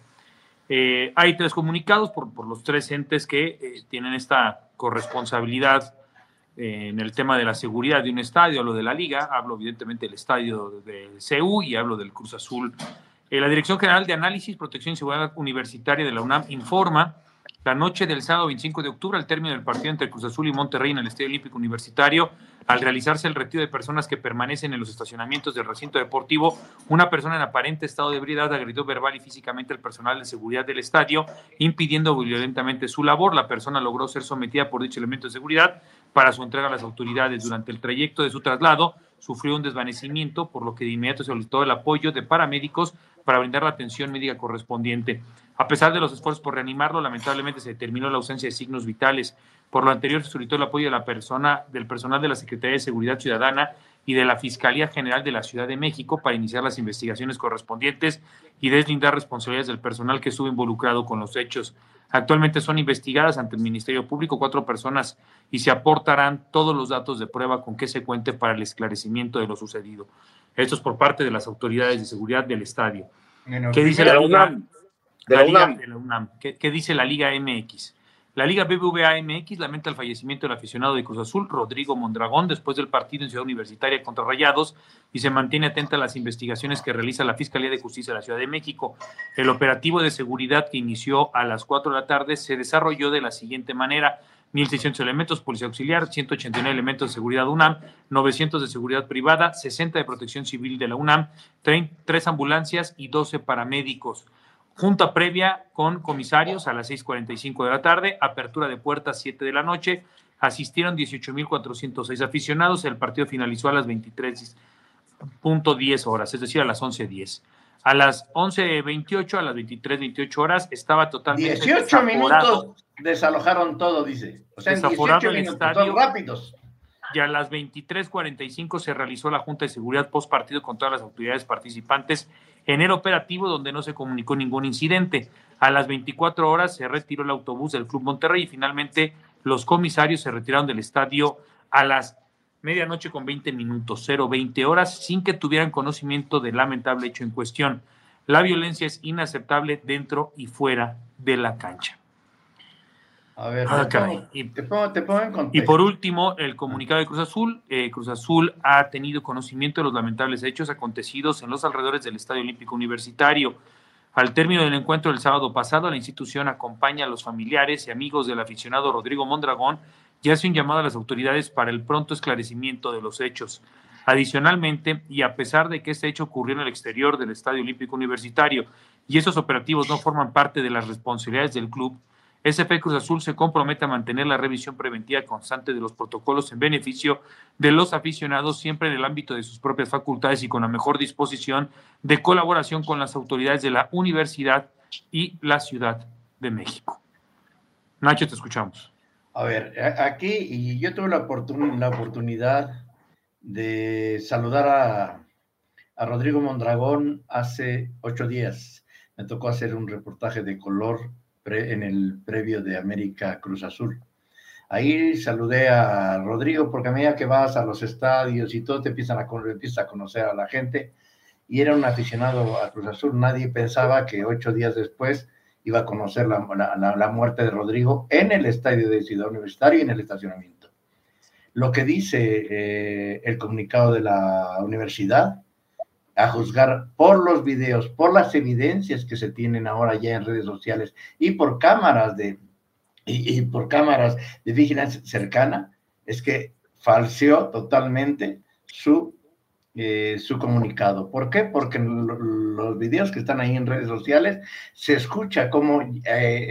Eh, hay tres comunicados por, por los tres entes que eh, tienen esta corresponsabilidad eh, en el tema de la seguridad de un estadio. Hablo de la Liga, hablo evidentemente del estadio de C U y hablo del Cruz Azul. Eh, la Dirección General de Análisis, Protección y Seguridad Universitaria de la UNAM informa la noche del sábado veinticinco de octubre, al término del partido entre Cruz Azul y Monterrey en el Estadio Olímpico Universitario, al realizarse el retiro de personas que permanecen en los estacionamientos del recinto deportivo, una persona en aparente estado de ebriedad agredió verbal y físicamente al personal de seguridad del estadio, impidiendo violentamente su labor. La persona logró ser sometida por dicho elemento de seguridad para su entrega a las autoridades. Durante el trayecto de su traslado, sufrió un desvanecimiento, por lo que de inmediato se solicitó el apoyo de paramédicos para brindar la atención médica correspondiente. A pesar de los esfuerzos por reanimarlo, lamentablemente se determinó la ausencia de signos vitales. Por lo anterior, se solicitó el apoyo de la persona, del personal de la Secretaría de Seguridad Ciudadana y de la Fiscalía General de la Ciudad de México para iniciar las investigaciones correspondientes y deslindar responsabilidades del personal que estuvo involucrado con los hechos. Actualmente son investigadas ante el Ministerio Público cuatro personas y se aportarán todos los datos de prueba con que se cuente para el esclarecimiento de lo sucedido. Esto es por parte de las autoridades de seguridad del estadio. Bueno, ¿Qué dice de la la Liga? UNAM. De La la Liga, UNAM. de la UNAM. ¿Qué, ¿Qué dice la Liga M X? La Liga B B V A M X lamenta el fallecimiento del aficionado de Cruz Azul, Rodrigo Mondragón, después del partido en Ciudad Universitaria contra Rayados, y se mantiene atenta a las investigaciones que realiza la Fiscalía de Justicia de la Ciudad de México. El operativo de seguridad que inició a las cuatro de la tarde se desarrolló de la siguiente manera: mil seiscientos elementos, Policía Auxiliar, ciento ochenta y nueve elementos de seguridad UNAM, novecientos de seguridad privada, sesenta de Protección Civil de la UNAM, tres ambulancias y doce paramédicos. Junta previa con comisarios a las seis cuarenta y cinco de la tarde, apertura de puertas siete de la noche, asistieron dieciocho mil cuatrocientos seis aficionados, el partido finalizó a las veintitrés punto diez horas, es decir, a las once diez. A las once veintiocho, a las veintitrés veintiocho horas, estaba totalmente dieciocho minutos desalojaron todo, dice. O sea, en dieciocho minutos, son rápidos. Y a las veintitrés cuarenta y cinco se realizó la Junta de Seguridad post partido con todas las autoridades participantes en el operativo, donde no se comunicó ningún incidente. A las veinticuatro horas se retiró el autobús del Club Monterrey y finalmente los comisarios se retiraron del estadio a las medianoche con veinte minutos, cero veinte horas, sin que tuvieran conocimiento del lamentable hecho en cuestión. La violencia es inaceptable dentro y fuera de la cancha. A ver, Ah, te, caray. pongo, Y, te, pongo, te pongo en contexto. y por último, el comunicado de Cruz Azul. Eh, Cruz Azul ha tenido conocimiento de los lamentables hechos acontecidos en los alrededores del Estadio Olímpico Universitario. Al término del encuentro del sábado pasado, la institución acompaña a los familiares y amigos del aficionado Rodrigo Mondragón y hace un llamado a las autoridades para el pronto esclarecimiento de los hechos. Adicionalmente, y a pesar de que este hecho ocurrió en el exterior del Estadio Olímpico Universitario y esos operativos no forman parte de las responsabilidades del club, S F Cruz Azul se compromete a mantener la revisión preventiva constante de los protocolos en beneficio de los aficionados, siempre en el ámbito de sus propias facultades y con la mejor disposición de colaboración con las autoridades de la universidad y la Ciudad de México. Nacho, te escuchamos. A ver, aquí, y yo tuve la, oportun la oportunidad de saludar a, a Rodrigo Mondragón hace ocho días. Me tocó hacer un reportaje de color pre, en el previo de América Cruz Azul. Ahí saludé a Rodrigo porque a medida que vas a los estadios y todo te empiezan a, empiezas a conocer a la gente, y era un aficionado a Cruz Azul. Nadie pensaba que ocho días después iba a conocer la, la, la muerte de Rodrigo en el estadio de Ciudad Universitaria y en el estacionamiento. Lo que dice eh, el comunicado de la universidad, a juzgar por los videos, por las evidencias que se tienen ahora ya en redes sociales y por cámaras de, y, y por cámaras de vigilancia cercana, es que falseó totalmente su, eh, su comunicado. ¿Por qué? Porque en los videos que están ahí en redes sociales se escucha cómo eh,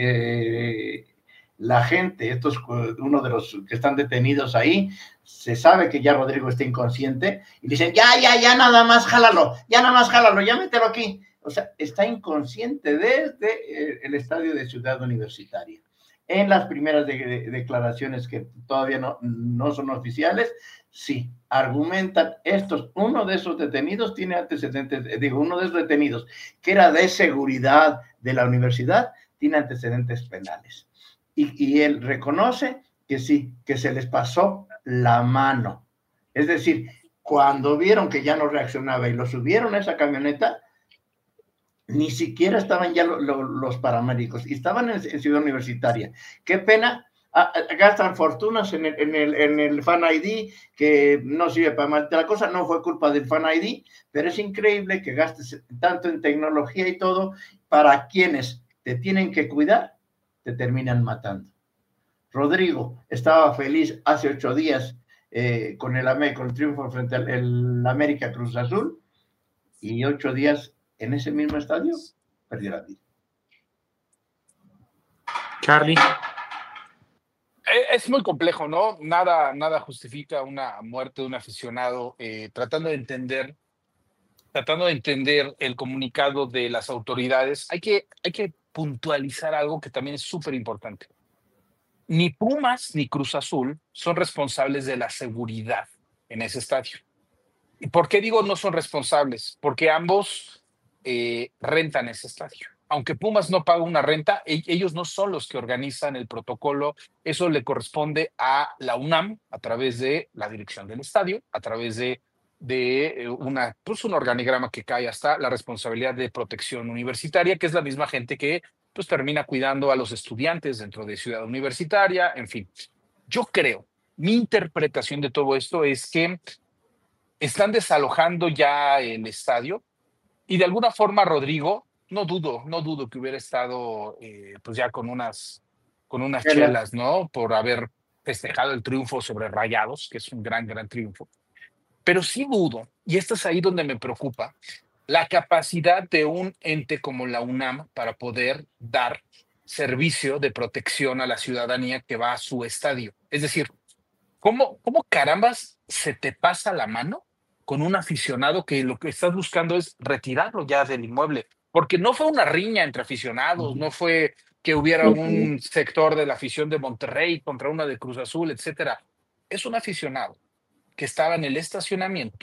eh, la gente, estos, uno de los que están detenidos ahí, se sabe que ya Rodrigo está inconsciente y dicen, ya, ya, ya, nada más jálalo, ya nada más jálalo, ya mételo aquí. O sea, está inconsciente desde el estadio de Ciudad Universitaria. En las primeras de, de, declaraciones que todavía no, no son oficiales, sí, argumentan estos, uno de esos detenidos tiene antecedentes, digo, uno de esos detenidos que era de seguridad de la universidad, tiene antecedentes penales. Y, y él reconoce que sí, que se les pasó la mano. Es decir, cuando vieron que ya no reaccionaba y lo subieron a esa camioneta, ni siquiera estaban ya lo, lo, los paramédicos, y estaban en, en Ciudad Universitaria. Qué pena, a, a, gastan fortunas en el, en, el, en el Fan I D, que no sirve para mal. La cosa no fue culpa del Fan I D, pero es increíble que gastes tanto en tecnología y todo, para quienes te tienen que cuidar, te terminan matando. Rodrigo estaba feliz hace ocho días eh, con, el, con el triunfo frente al el América Cruz Azul, y ocho días en ese mismo estadio perdió la vida. Charlie. Es muy complejo, ¿no? Nada, nada justifica una muerte de un aficionado. Eh, tratando de entender, tratando de entender el comunicado de las autoridades, hay que, hay que puntualizar algo que también es súper importante. Ni Pumas ni Cruz Azul son responsables de la seguridad en ese estadio. ¿Y por qué digo no son responsables? Porque ambos eh, rentan ese estadio. Aunque Pumas no paga una renta, ellos no son los que organizan el protocolo. Eso le corresponde a la UNAM a través de la dirección del estadio, a través de, de una, pues un organigrama que cae hasta la responsabilidad de protección universitaria, que es la misma gente que pues, termina cuidando a los estudiantes dentro de Ciudad Universitaria, en fin. Yo creo, mi interpretación de todo esto es que están desalojando ya el estadio y de alguna forma Rodrigo, no dudo, no dudo que hubiera estado eh, pues ya con unas, con unas chelas, ¿no? Por haber festejado el triunfo sobre Rayados, que es un gran, gran triunfo. Pero sí dudo, y esto es ahí donde me preocupa, la capacidad de un ente como la UNAM para poder dar servicio de protección a la ciudadanía que va a su estadio. Es decir, ¿cómo, cómo carambas se te pasa la mano con un aficionado que lo que estás buscando es retirarlo ya del inmueble? Porque no fue una riña entre aficionados, no fue que hubiera un sector de la afición de Monterrey contra una de Cruz Azul, etcétera. Es un aficionado que estaba en el estacionamiento.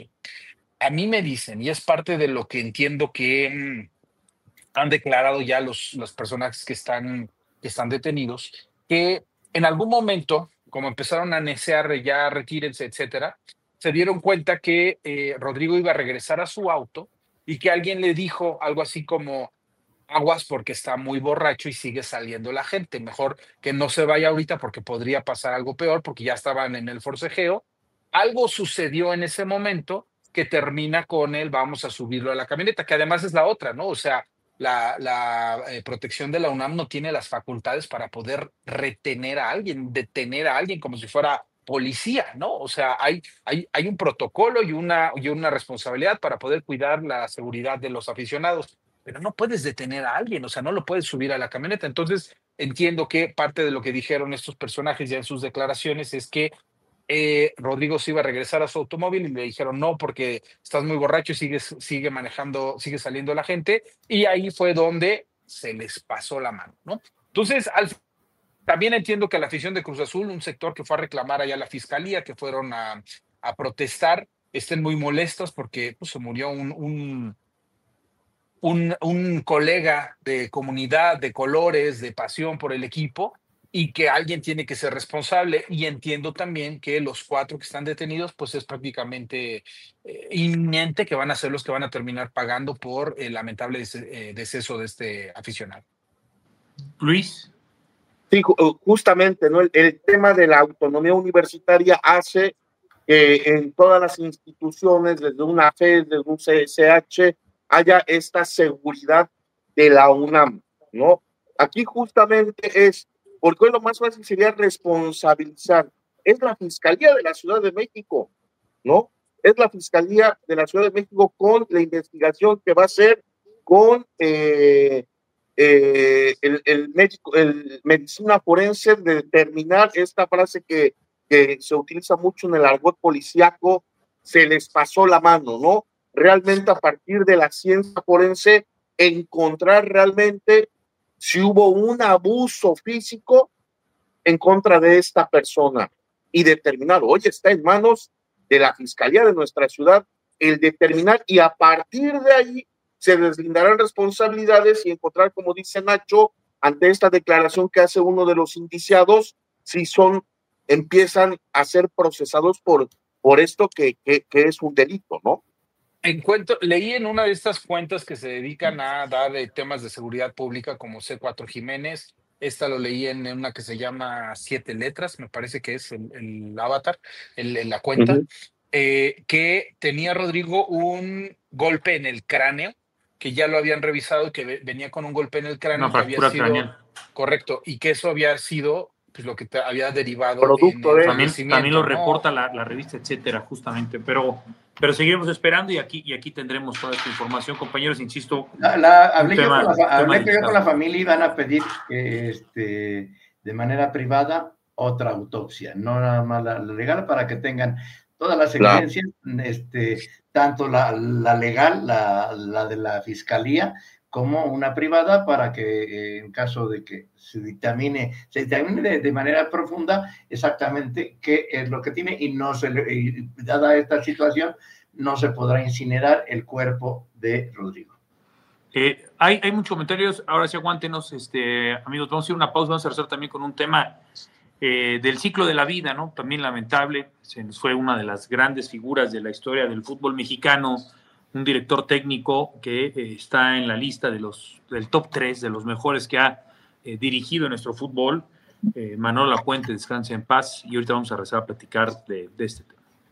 A mí me dicen, y es parte de lo que entiendo que mmm, han declarado ya los, los personajes que están, que están detenidos, que en algún momento, como empezaron a necear ya retírense, etcétera, se dieron cuenta que eh, Rodrigo iba a regresar a su auto y que alguien le dijo algo así como aguas porque está muy borracho y sigue saliendo la gente, mejor que no se vaya ahorita porque podría pasar algo peor porque ya estaban en el forcejeo. Algo sucedió en ese momento que termina con él, vamos a subirlo a la camioneta, que además es la otra, ¿no? O sea, la, la eh, protección de la UNAM no tiene las facultades para poder retener a alguien, detener a alguien como si fuera policía, ¿no? O sea, hay, hay, hay un protocolo y una, y una responsabilidad para poder cuidar la seguridad de los aficionados, pero no puedes detener a alguien, o sea, no lo puedes subir a la camioneta. Entonces, entiendo que parte de lo que dijeron estos personajes ya en sus declaraciones es que eh, Rodrigo se iba a regresar a su automóvil y le dijeron no, porque estás muy borracho y sigues, sigue manejando, sigue saliendo la gente, y ahí fue donde se les pasó la mano, ¿no? Entonces, al también entiendo que la afición de Cruz Azul, un sector que fue a reclamar allá a la fiscalía, que fueron a, a protestar, estén muy molestos porque pues, se murió un, un, un, un colega de comunidad, de colores, de pasión por el equipo, y que alguien tiene que ser responsable. Y entiendo también que los cuatro que están detenidos, pues es prácticamente eh, inminente que van a ser los que van a terminar pagando por el lamentable eh, deceso de este aficionado. Luis. Sí, justamente, ¿no? El, el tema de la autonomía universitaria hace que en todas las instituciones, desde una F E S, desde un C S H, haya esta seguridad de la UNAM, ¿no? Aquí justamente es, porque lo más fácil sería responsabilizar, es la Fiscalía de la Ciudad de México, ¿no? Es la Fiscalía de la Ciudad de México con la investigación que va a hacer con... Eh, Eh, el, el médico, el medicina forense, de determinar esta frase que, que se utiliza mucho en el argot policíaco, se les pasó la mano, ¿no? Realmente a partir de la ciencia forense, encontrar realmente si hubo un abuso físico en contra de esta persona y determinar, oye, está en manos de la Fiscalía de nuestra ciudad el determinar y a partir de ahí se deslindarán responsabilidades y encontrar, como dice Nacho, ante esta declaración que hace uno de los indiciados, si son, empiezan a ser procesados por, por esto que, que, que es un delito, ¿no? Encuentro, leí en una de estas cuentas que se dedican a dar eh, temas de seguridad pública como C cuatro Jiménez. Esta lo leí en una que se llama Siete Letras, me parece que es el, el avatar, el, el, la cuenta, uh-huh. eh, que tenía Rodrigo un golpe en el cráneo, que ya lo habían revisado, que venía con un golpe en el cráneo. Una fractura que había sido, craneal. Correcto, y que eso había sido pues, lo que te había derivado. Producto en de también, también lo ¿no? reporta la, la revista, etcétera, justamente, pero... Pero seguiremos esperando y aquí, y aquí tendremos toda esta información, compañeros, insisto. La, la, hablé tema, yo, con la, hablé yo con la familia y van a pedir eh, este, de manera privada otra autopsia, no nada más la, la legal, para que tengan todas las evidencias, claro. este, tanto la, la legal, la, la de la fiscalía, como una privada, para que eh, en caso de que se dictamine, se dictamine de, de manera profunda exactamente qué es lo que tiene y no se le, y dada esta situación, no se podrá incinerar el cuerpo de Rodrigo. Eh, hay, hay muchos comentarios, ahora sí aguántenos, este, amigos, vamos a ir a una pausa, vamos a hacer también con un tema eh, del ciclo de la vida, ¿no? También lamentable, se nos fue una de las grandes figuras de la historia del fútbol mexicano, un director técnico que eh, está en la lista de los, del top tres de los mejores que ha eh, dirigido nuestro fútbol, eh, Manolo Lapuente, descanse en paz, y ahorita vamos a regresar a platicar de, de este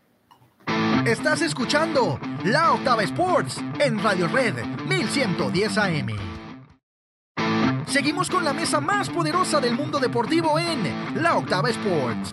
tema. Estás escuchando La Octava Sports en Radio Red mil ciento diez A M. Seguimos con la mesa más poderosa del mundo deportivo en La Octava Sports.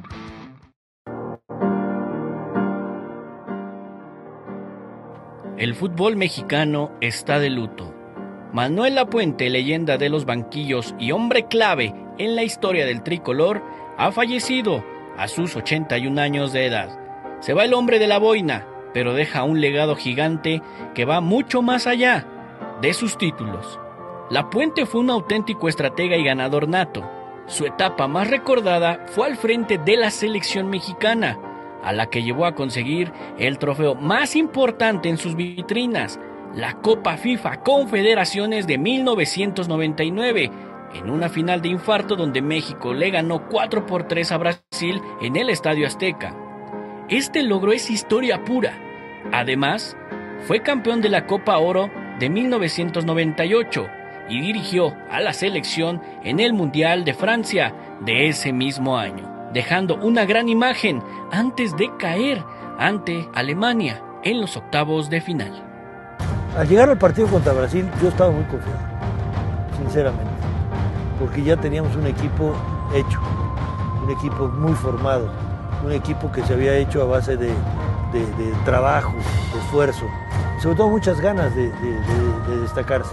El fútbol mexicano está de luto. Manuel Lapuente, leyenda de los banquillos y hombre clave en la historia del tricolor, ha fallecido a sus ochenta y un años de edad. Se va el hombre de la boina, pero deja un legado gigante que va mucho más allá de sus títulos. Lapuente fue un auténtico estratega y ganador nato. Su etapa más recordada fue al frente de la selección mexicana, a la que llevó a conseguir el trofeo más importante en sus vitrinas, la Copa FIFA Confederaciones de mil novecientos noventa y nueve, en una final de infarto donde México le ganó cuatro por tres a Brasil en el Estadio Azteca. Este logro es historia pura. Además, fue campeón de la Copa Oro de mil novecientos noventa y ocho y dirigió a la selección en el Mundial de Francia de ese mismo año, dejando una gran imagen antes de caer ante Alemania en los octavos de final. Al llegar al partido contra Brasil, yo estaba muy confiado, sinceramente, porque ya teníamos un equipo hecho, un equipo muy formado, un equipo que se había hecho a base de, de, de trabajo, de esfuerzo, y sobre todo muchas ganas de, de, de, de destacarse.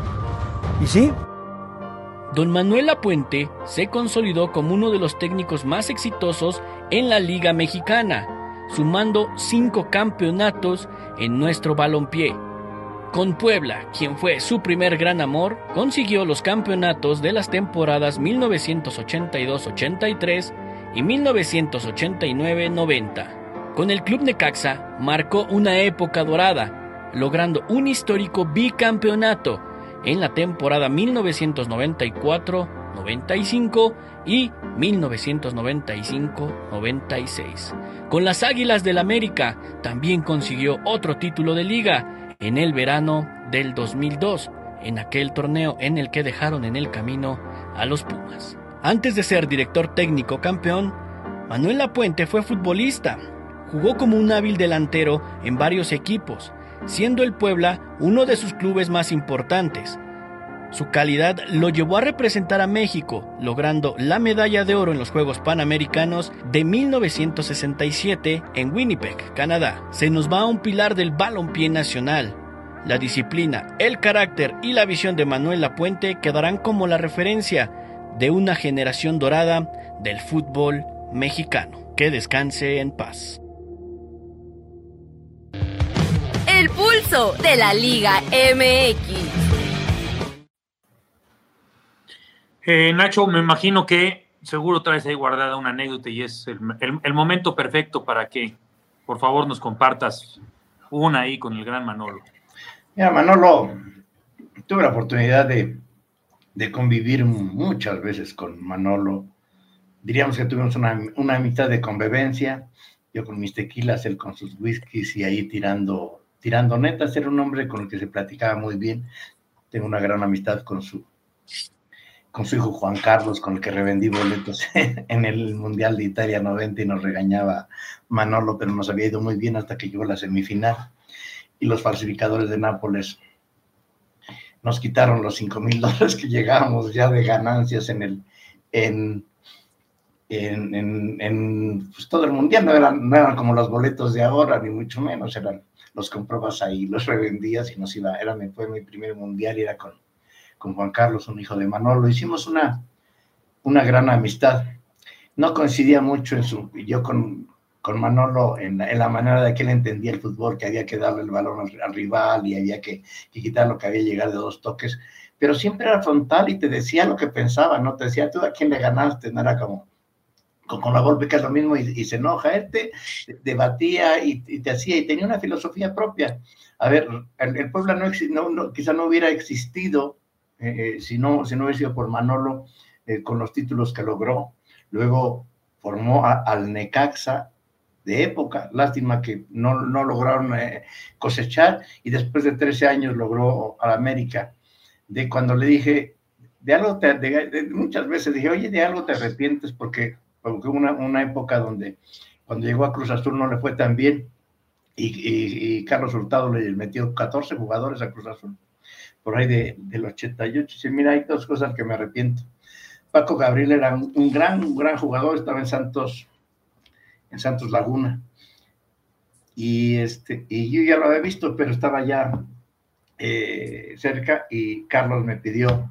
Y sí, Don Manuel Lapuente se consolidó como uno de los técnicos más exitosos en la Liga Mexicana, sumando cinco campeonatos en nuestro balompié. Con Puebla, quien fue su primer gran amor, consiguió los campeonatos de las temporadas mil novecientos ochenta y dos ochenta y tres y mil novecientos ochenta y nueve noventa. Con el Club Necaxa marcó una época dorada, logrando un histórico bicampeonato en la temporada mil novecientos noventa y cuatro noventa y cinco y mil novecientos noventa y cinco noventa y seis. Con las Águilas del América también consiguió otro título de liga en el verano del dos mil dos, en aquel torneo en el que dejaron en el camino a los Pumas. Antes de ser director técnico campeón, Manuel Lapuente fue futbolista. Jugó como un hábil delantero en varios equipos, siendo el Puebla uno de sus clubes más importantes. Su calidad lo llevó a representar a México, logrando la medalla de oro en los Juegos Panamericanos de mil novecientos sesenta y siete en Winnipeg, Canadá. Se nos va un pilar del balompié nacional. La disciplina, el carácter y la visión de Manuel Lapuente quedarán como la referencia de una generación dorada del fútbol mexicano. Que descanse en paz. El pulso de la Liga M X. Eh, Nacho, me imagino que seguro traes ahí guardada una anécdota y es el, el, el momento perfecto para que, por favor, nos compartas una ahí con el gran Manolo. Mira, Manolo, tuve la oportunidad de, de convivir muchas veces con Manolo. Diríamos que tuvimos una, una mitad de convivencia, yo con mis tequilas, él con sus whiskies y ahí tirando, tirando netas. Era un hombre con el que se platicaba muy bien. Tengo una gran amistad con su, con su hijo Juan Carlos, con el que revendí boletos en el Mundial de Italia noventa y nos regañaba Manolo, pero nos había ido muy bien hasta que llegó la semifinal y los falsificadores de Nápoles nos quitaron los cinco mil dólares que llegábamos ya de ganancias en el en, en, en, en pues todo el Mundial. No eran, no eran como los boletos de ahora, ni mucho menos, eran, los comprabas ahí, los revendías y nos iba, era, fue mi primer Mundial y era con con Juan Carlos, un hijo de Manolo. Hicimos una, una gran amistad. No coincidía mucho en su, yo con, con Manolo en la, en la manera de que él entendía el fútbol, que había que darle el balón al, al rival y había que, que quitar lo que había llegado de dos toques, pero siempre era frontal y te decía lo que pensaba, ¿no? Te decía, tú a quién le ganaste, no era como con, con la Volpe, que es lo mismo, y, y se enoja. Él te debatía y, y te hacía, y tenía una filosofía propia. A ver, el, el Puebla no, no, no, quizá no hubiera existido Eh, si, no, si no hubiera sido por Manolo, eh, con los títulos que logró. Luego formó a, al Necaxa de época, lástima que no, no lograron eh, cosechar, y después de trece años logró al América. De cuando le dije, de algo te, de, de, muchas veces dije, oye, de algo te arrepientes, porque, porque hubo una, una época donde cuando llegó a Cruz Azul no le fue tan bien, y, y, y Carlos Hurtado le metió catorce jugadores a Cruz Azul, por ahí de, del ochenta y ocho. Sí, mira, hay dos cosas que me arrepiento. Paco Gabriel era un, un gran, un gran jugador, estaba en Santos, en Santos Laguna, y este, y yo ya lo había visto, pero estaba ya eh, cerca, y Carlos me pidió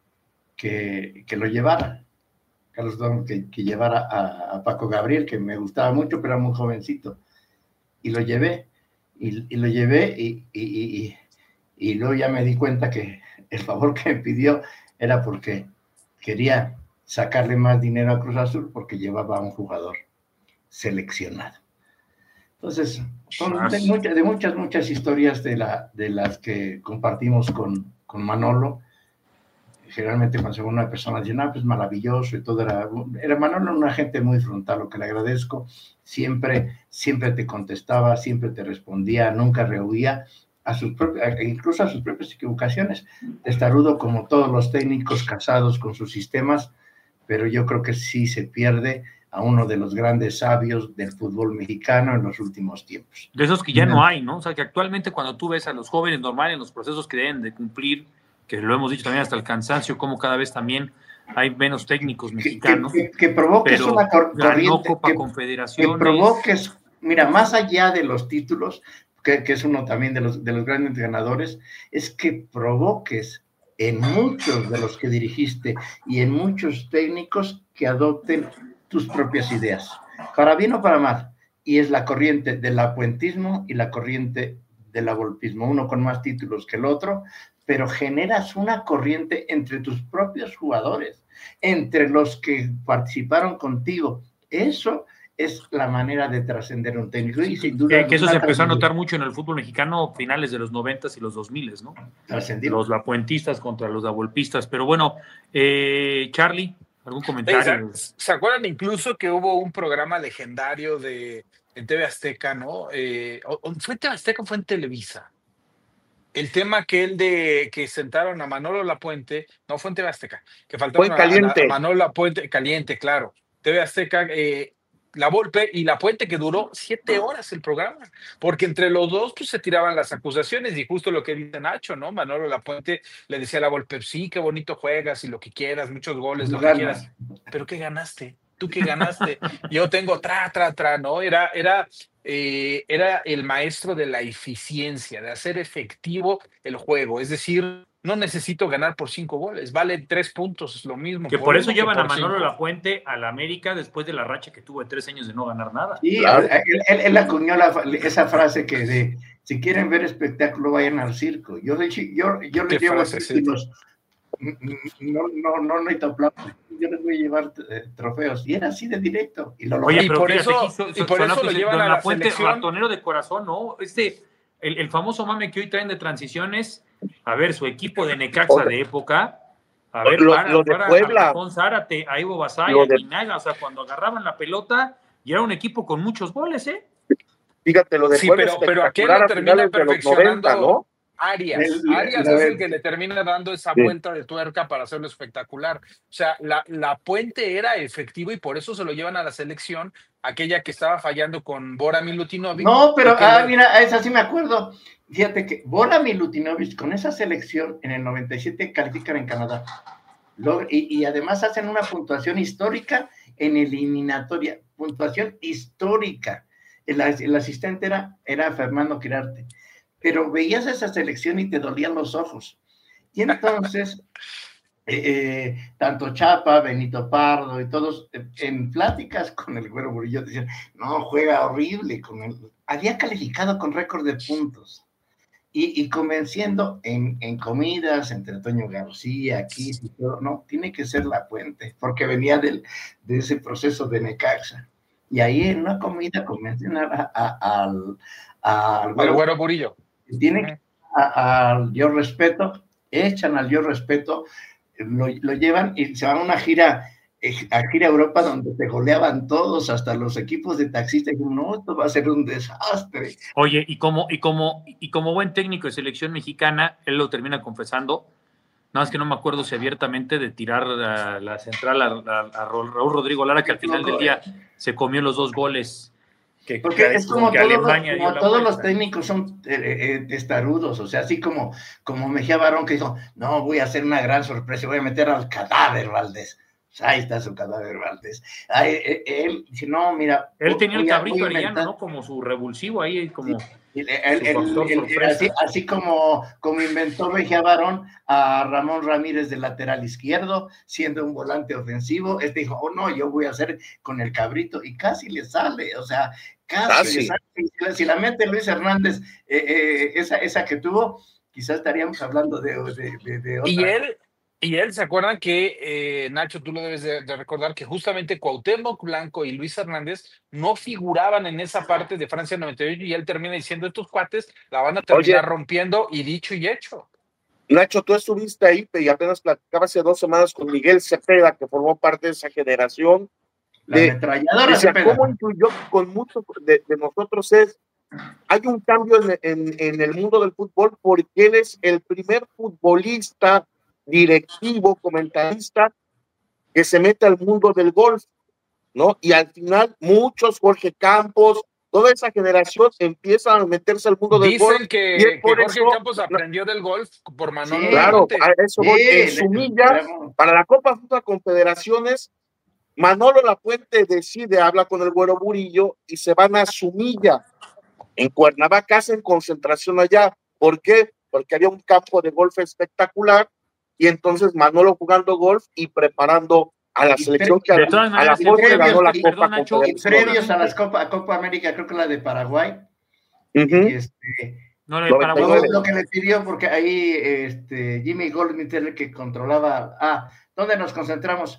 que, que lo llevara, Carlos que, que llevara a, a Paco Gabriel, que me gustaba mucho, pero era muy jovencito, y lo llevé, y, y lo llevé, y, y, y Y luego ya me di cuenta que el favor que me pidió era porque quería sacarle más dinero a Cruz Azul porque llevaba a un jugador seleccionado. Entonces, son de muchas, de muchas, muchas historias de, la, de las que compartimos con, con Manolo. Generalmente cuando se ve una persona dice, no, pues maravilloso y todo, era, era Manolo una gente muy frontal, lo que le agradezco. Siempre, siempre te contestaba, siempre te respondía, nunca rehuía, a sus propias, incluso a sus propias equivocaciones, testarudo como todos los técnicos casados con sus sistemas, pero yo creo que sí se pierde a uno de los grandes sabios del fútbol mexicano en los últimos tiempos. De esos que ya no hay, ¿no? O sea, que actualmente cuando tú ves a los jóvenes normales en los procesos que deben de cumplir, que lo hemos dicho también hasta el cansancio, como cada vez también hay menos técnicos mexicanos. Que, que, que provoques una cor corriente, Copa que, Confederaciones. que provoques, mira, más allá de los títulos, Que, que es uno también de los, de los grandes ganadores, es que provoques en muchos de los que dirigiste y en muchos técnicos que adopten tus propias ideas, para bien o para mal, y es la corriente del apuentismo y la corriente del avolpismo, uno con más títulos que el otro, pero generas una corriente entre tus propios jugadores, entre los que participaron contigo. Eso es la manera de trascender un técnico. Y sin duda, que, que eso se empezó a notar mucho en el fútbol mexicano finales de los noventas y los dos miles, ¿no? Los lapuentistas contra los davolpistas. Pero bueno, eh, Charlie, ¿algún comentario? ¿Se, ¿Se acuerdan incluso que hubo un programa legendario de en T V Azteca, ¿no? Eh, ¿Fue en T V Azteca o fue en Televisa? El tema que el de que sentaron a Manolo Lapuente, no fue en T V Azteca, que faltaron a, a, a Manolo Lapuente, caliente, claro. T V Azteca, eh, La Volpe y Lapuente, que duró siete horas el programa, porque entre los dos pues se tiraban las acusaciones, y justo lo que dice Nacho, ¿no? Manolo Lapuente le decía a La Volpe, sí, qué bonito juegas y lo que quieras, muchos goles, lo que quieras, pero ¿qué ganaste? ¿Tú qué ganaste? Yo tengo tra, tra, tra, ¿no? Era, era, eh, era el maestro de la eficiencia, de hacer efectivo el juego, es decir, no necesito ganar por cinco goles, vale tres puntos, es lo mismo. Que por, por eso llevan a Manolo Lapuente a la América después de la racha que tuvo de tres años de no ganar nada. Sí, claro. él, él, él acuñó la, esa frase que de, si quieren ver espectáculo, vayan al circo. Yo, yo, yo le llevo a los no, no, no necesito aplausos, yo les voy a llevar eh, trofeos. Y era así de directo. Y lo Oye, lograron. pero por fíjate, eso- aquí so- y so- por son eso la- lo llevan don a la Lafuente, selección. ratonero de corazón, ¿no? Este, el, el famoso mame que hoy traen de transiciones, a ver, su equipo de Necaxa Oye, de época, a ver, lo- para, lo de para Puebla. a Alfon Zárate, a Ivo Basay, Lo a de- Guinaga, o sea, cuando agarraban la pelota, y era un equipo con muchos goles, ¿eh? Fíjate, lo de Sí, Puebla pero, pero ¿a quién espectacular le a termina finales de los perfeccionando? noventa, ¿no? Arias. El- Arias la- es el que le termina dando esa Sí. vuelta de tuerca para hacerlo espectacular. O sea, la, la Puente era efectiva y por eso se lo llevan a la selección, aquella que estaba fallando con Bora Milutinovic. No, pero, y que ah, le- mira, a esa sí me acuerdo. Fíjate que Bora Milutinovic con esa selección en el noventa y siete califican en Canadá. Log- y, y además hacen una puntuación histórica en eliminatoria, puntuación histórica. El, as- el asistente era, era Fernando Quirarte, pero veías esa selección y te dolían los ojos. Y entonces, eh, eh, tanto Chapa, Benito Pardo y todos, eh, en pláticas con el Güero Murillo, decían, no, juega horrible con él. Había calificado con récord de puntos. Y, y convenciendo en, en comidas entre Toño García, aquí y todo, no, tiene que ser la Puente, porque venía del, de ese proceso de Necaxa. Y ahí en una comida convencen a- a- al, al Al Güero, Güero Murillo. tiene que, a- al Yo Respeto, echan al Yo Respeto, lo, lo llevan y se van a una gira, eh, a gira a Europa donde se goleaban todos, hasta los equipos de taxistas, y dijeron, no, esto va a ser un desastre. Oye, y como, y como, y como buen técnico de selección mexicana, él lo termina confesando, nada más que no me acuerdo si abiertamente de tirar la, la central a, a- a Raúl Rodrigo Lara, que al final del día se comió los dos goles. Que, Porque que- es como que todos, los, Alemania dio como la todos los vuelta. técnicos son eh, eh, testarudos, o sea, así como, como Mejía Barón que dijo, no, voy a hacer una gran sorpresa, voy a meter al cadáver Valdés. O sea, ahí está su cadáver Valdés. Ay, eh, él, si no, mira. Él tenía el voy a- cabrito voy a Arellano, inventar- ¿no? Como su revulsivo ahí, como... El- el- su el- factor el- sorpresa. así, así como, como inventó Mejía Barón a Ramón Ramírez de lateral izquierdo, siendo un volante ofensivo, este dijo, oh no, yo voy a hacer con el cabrito, y casi le sale, o sea, casi, Casi. le sale. Si la- Si la mente Luis Hernández, eh, eh, esa, esa que tuvo, quizás estaríamos hablando de, de, de, de otra. Y él, y él, ¿se acuerdan que, eh, Nacho, tú lo debes de, de recordar, que justamente Cuauhtémoc Blanco y Luis Hernández no figuraban en esa parte de Francia noventa y ocho y él termina diciendo, estos cuates la van a terminar Oye. rompiendo y dicho y hecho. Nacho, tú estuviste ahí y apenas platicaba hace dos semanas con Miguel Cepeda, que formó parte de esa generación. La de- ametralladora Decía, Cepeda. ¿cómo influyó con muchos de, de nosotros? Es, hay un cambio en, en- en el mundo del fútbol porque él es el primer futbolista, directivo, comentarista que se mete al mundo del golf, ¿no? Y al final muchos, Jorge Campos, toda esa generación empieza a meterse al mundo del golf. Dicen que, y es que por Jorge eso- Campos aprendió del golf por Manolo Sí, Claro, Lafuente. a eso voy. Sí, En su le- milla, claro. para la Copa FIFA Confederaciones, Manolo Lafuente decide, habla con el Güero Murillo y se van a su milla. En Cuernavaca hacen concentración allá. ¿Por qué? Porque había un campo de golf espectacular y entonces Manolo jugando golf y preparando a la Y selección pre- que a, de todas a la maneras, el postre previo- ganó la y Copa perdón, Nacho, Y Confederaciones. previos a las Copa, a Copa América, creo que la de Paraguay, Ujú. y este, No, el noventa y Paraguay. nueve. lo que le pidió, porque ahí este, Jimmy Goldsmith era el que controlaba, ah, ¿dónde nos concentramos?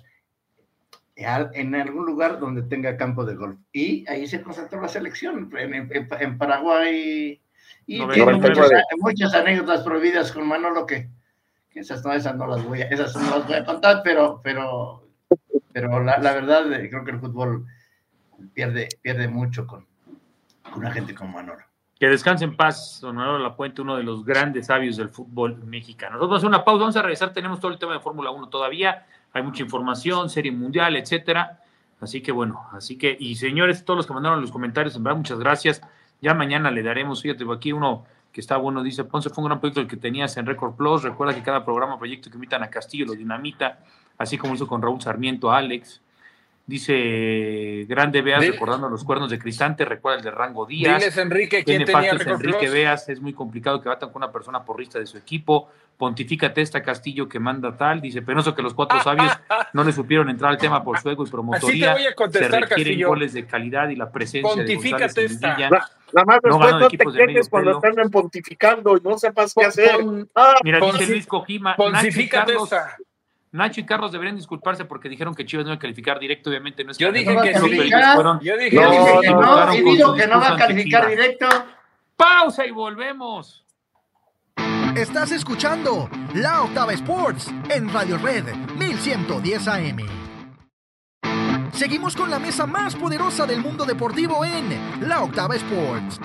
Al- En algún lugar donde tenga campo de golf. Y ahí se concentró la selección, en, en- en Paraguay. Y noventa y tiene nueve. muchas, muchas anécdotas prohibidas con Manolo que, que esas, no, esas no las voy a, esas no las voy a contar, pero, pero, pero la, la verdad, eh, creo que el fútbol pierde, pierde mucho con, con una gente como Manolo. Que descanse en paz, don Manolo Lafuente, uno de los grandes sabios del fútbol mexicano. Nosotros vamos a hacer una pausa, vamos a regresar, tenemos todo el tema de Fórmula uno todavía, hay mucha información, serie mundial, etcétera. Así que bueno, así que, y señores, todos los que mandaron los comentarios, en verdad, muchas gracias. Ya mañana le daremos, fíjate, aquí uno que está bueno, dice, Ponce fue un gran proyecto el que tenías en Record Plus, recuerda que cada programa, proyecto que invitan a Castillo, lo dinamita, así como hizo con Raúl Sarmiento, Alex. Dice Grande Beas, Dile, recordando los cuernos de Cristante, recuerda el de Rango Díaz. Diles, Enrique, ¿quién Tiene tenía faltas Enrique Plus? Beas, es muy complicado que batan con una persona porrista de su equipo. Pontifícate esta Castillo que manda tal. Dice, penoso que los cuatro sabios no le supieron entrar al tema por su ego y promotoría. Así te voy a contestar, Se requieren Castillo. goles de calidad y la presencia Pontifícate de González en Liguilla. La, la más No después ganan no te equipos de medio quejes cuando pelo. están pontificando y no sepas qué Pon- hacer. pon- Ah, Mira, Ponci- dice Luis Cojima, Nacho y, Pontifícate Carlos, esta. Nacho y Carlos deberían disculparse porque dijeron que Chivas no iba a calificar directo, obviamente no es Yo que dije no que va a sí. calificar. fueron, Yo dije No, Yo que dije sí. que no, equivocaron y con digo su que no va a discurso calificar ante directo. Pausa y volvemos. Estás escuchando La Octava Sports en Radio Red mil ciento diez A M. Seguimos con la mesa más poderosa del mundo deportivo en La Octava Sports.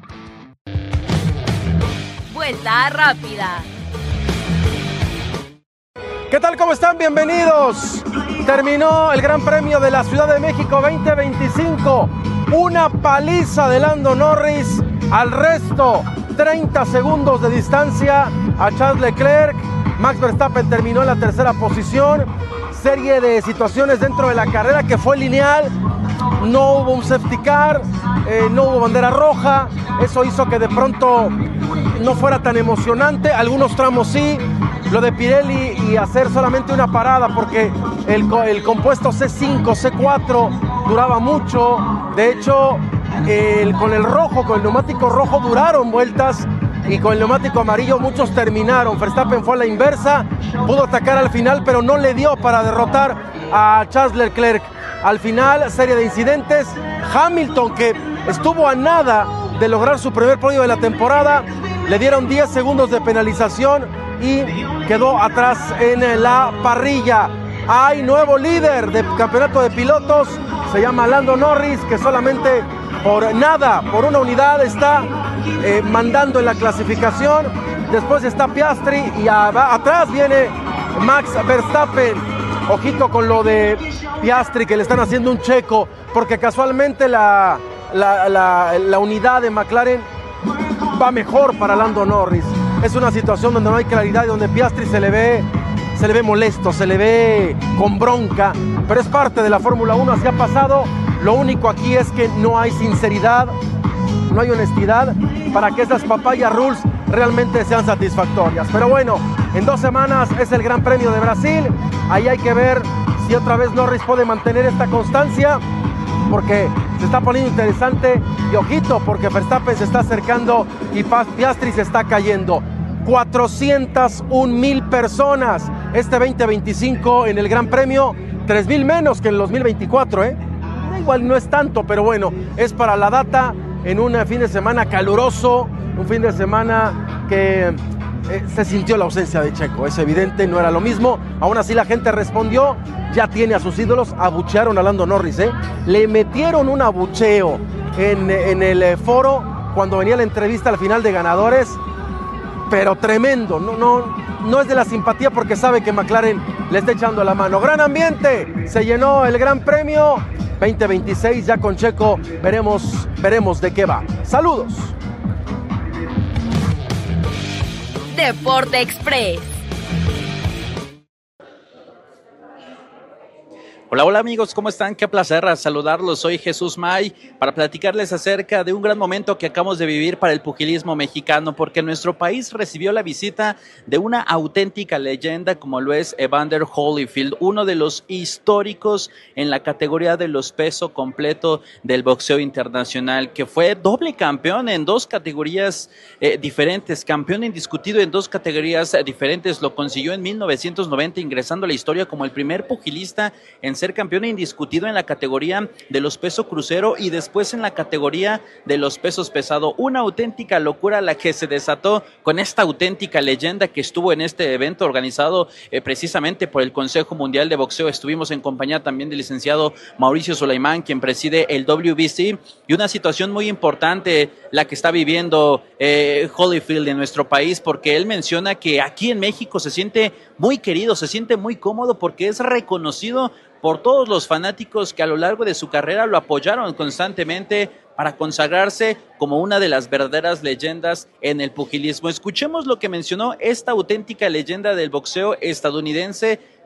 Vuelta rápida. ¿Qué tal? ¿Cómo están? Bienvenidos. Terminó el Gran Premio de la Ciudad de México veinte veinticinco. Una paliza de Lando Norris al resto. treinta segundos de distancia a Charles Leclerc. Max Verstappen terminó en la tercera posición. Serie de situaciones dentro de la carrera que fue lineal. No hubo un safety car, eh, no hubo bandera roja. Eso hizo que de pronto no fuera tan emocionante. Algunos tramos sí. Lo de Pirelli y hacer solamente una parada porque el, el compuesto C cinco, C cuatro duraba mucho. De hecho, el, con el rojo, con el neumático rojo duraron vueltas y con el neumático amarillo muchos terminaron. Verstappen fue a la inversa, pudo atacar al final, pero no le dio para derrotar a Charles Leclerc. Al final, serie de incidentes. Hamilton, que estuvo a nada de lograr su primer podio de la temporada, le dieron diez segundos de penalización y quedó atrás en la parrilla. Hay nuevo líder del campeonato de pilotos, se llama Lando Norris, que solamente por nada, por una unidad está eh, mandando en la clasificación. Después está Piastri y a, atrás viene Max Verstappen. Ojito con lo de Piastri, que le están haciendo un checo, porque casualmente la, la, la, la unidad de McLaren va mejor para Lando Norris. Es una situación donde no hay claridad y donde Piastri se le ve, se le ve molesto, se le ve con bronca, pero es parte de la Fórmula uno, así ha pasado. Lo único aquí es que no hay sinceridad, no hay honestidad para que esas papaya rules realmente sean satisfactorias. Pero bueno, en dos semanas es el Gran Premio de Brasil, ahí hay que ver si otra vez Norris puede mantener esta constancia, porque se está poniendo interesante. Y ojito, porque Verstappen se está acercando y Piastri se está cayendo. cuatrocientas un mil personas este veinte veinticinco en el Gran Premio, tres mil menos que en el dos mil veinticuatro, ¿eh? Igual no es tanto, pero bueno, es para la data en un fin de semana caluroso, un fin de semana que eh, se sintió la ausencia de Checo, es evidente, no era lo mismo. Aún así la gente respondió, ya tiene a sus ídolos. Abuchearon a Lando Norris, ¿eh? Le metieron un abucheo en, en el eh, foro cuando venía la entrevista al final de ganadores, pero tremendo. No, no, no es de la simpatía porque sabe que McLaren le está echando la mano. Gran ambiente, se llenó el Gran Premio veinte veintiséis, ya con Checo veremos, veremos de qué va. Saludos. Deporte Express. Hola, hola amigos, ¿cómo están? Qué placer saludarlos. Soy Jesús May para platicarles acerca de un gran momento que acabamos de vivir para el pugilismo mexicano, porque nuestro país recibió la visita de una auténtica leyenda como lo es Evander Holyfield, uno de los históricos en la categoría de los peso completo del boxeo internacional, que fue doble campeón en dos categorías eh, diferentes, campeón indiscutido en dos categorías eh, diferentes. Lo consiguió en mil novecientos noventa, ingresando a la historia como el primer pugilista en ser campeón indiscutido en la categoría de los pesos crucero y después en la categoría de los pesos pesado. Una auténtica locura la que se desató con esta auténtica leyenda que estuvo en este evento organizado eh, precisamente por el Consejo Mundial de Boxeo. Estuvimos en compañía también del licenciado Mauricio Sulaimán, quien preside el W B C, y una situación muy importante la que está viviendo eh, Holyfield en nuestro país, porque él menciona que aquí en México se siente muy querido, se siente muy cómodo porque es reconocido por todos los fanáticos que a lo largo de su carrera lo apoyaron constantemente para consagrarse como una de las verdaderas leyendas en el pugilismo. Escuchemos lo que mencionó esta auténtica leyenda del boxeo estadounidense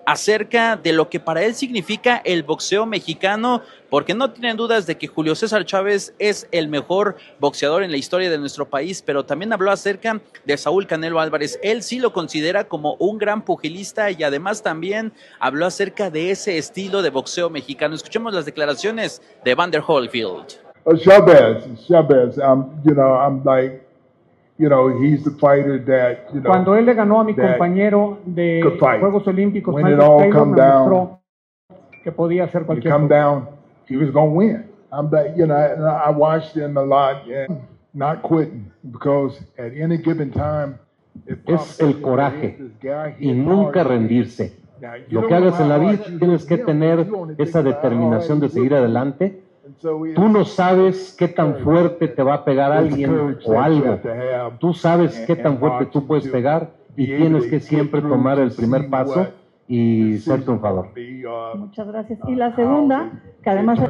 acerca de lo que para él significa el boxeo mexicano, porque no tienen dudas de que Julio César Chávez es el mejor boxeador en la historia de nuestro país, pero también habló acerca de Saúl Canelo Álvarez. Él sí lo considera como un gran pugilista y además también habló acerca de ese estilo de boxeo mexicano. Escuchemos las declaraciones de Evander Holyfield. Uh, Chavez, Chavez, um, you know, I'm like, you know, he's the fighter that, you know, cuando él le ganó a mi compañero de Juegos Olímpicos, when it all come down, que podía hacer cualquier come down, he was going to win. I'm like, you know, I, I watched him a lot and not quitting because at any given time, es el coraje y nunca rendirse. Lo que hagas en la vida tienes que tener esa determinación de seguir adelante. Tú no sabes qué tan fuerte te va a pegar alguien o algo. Tú sabes qué tan fuerte tú puedes pegar y tienes que siempre tomar el primer paso y ser triunfador. Muchas gracias. Y la segunda, que además...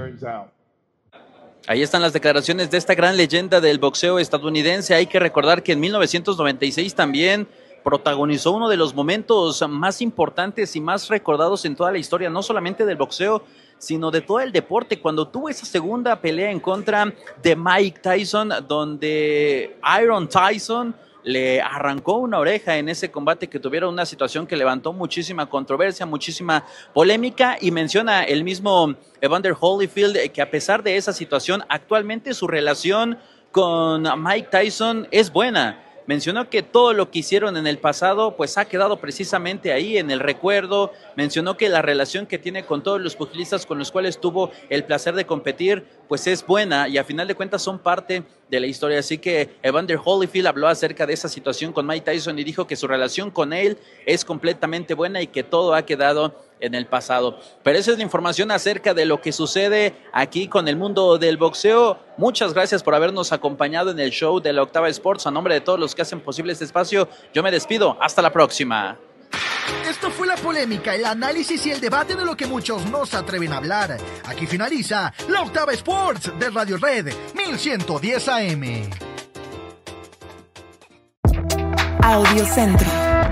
Ahí están las declaraciones de esta gran leyenda del boxeo estadounidense. Hay que recordar que en mil novecientos noventa y seis también protagonizó uno de los momentos más importantes y más recordados en toda la historia, no solamente del boxeo, sino de todo el deporte, cuando tuvo esa segunda pelea en contra de Mike Tyson, donde Iron Tyson le arrancó una oreja en ese combate que tuvieron, una situación que levantó muchísima controversia, muchísima polémica, y menciona el mismo Evander Holyfield que a pesar de esa situación, actualmente su relación con Mike Tyson es buena. Mencionó que todo lo que hicieron en el pasado pues ha quedado precisamente ahí en el recuerdo. Mencionó que la relación que tiene con todos los pugilistas con los cuales tuvo el placer de competir pues es buena y a final de cuentas son parte de la historia. Así que Evander Holyfield habló acerca de esa situación con Mike Tyson y dijo que su relación con él es completamente buena y que todo ha quedado en el pasado. Pero esa es la información acerca de lo que sucede aquí con el mundo del boxeo. Muchas gracias por habernos acompañado en el show de la Octava Sports. A nombre de todos los que hacen posible este espacio, yo me despido. Hasta la próxima. Esto fue la polémica, el análisis y el debate de lo que muchos no se atreven a hablar. Aquí finaliza la Octava Sports de Radio Red mil ciento diez A M. Audio Centro.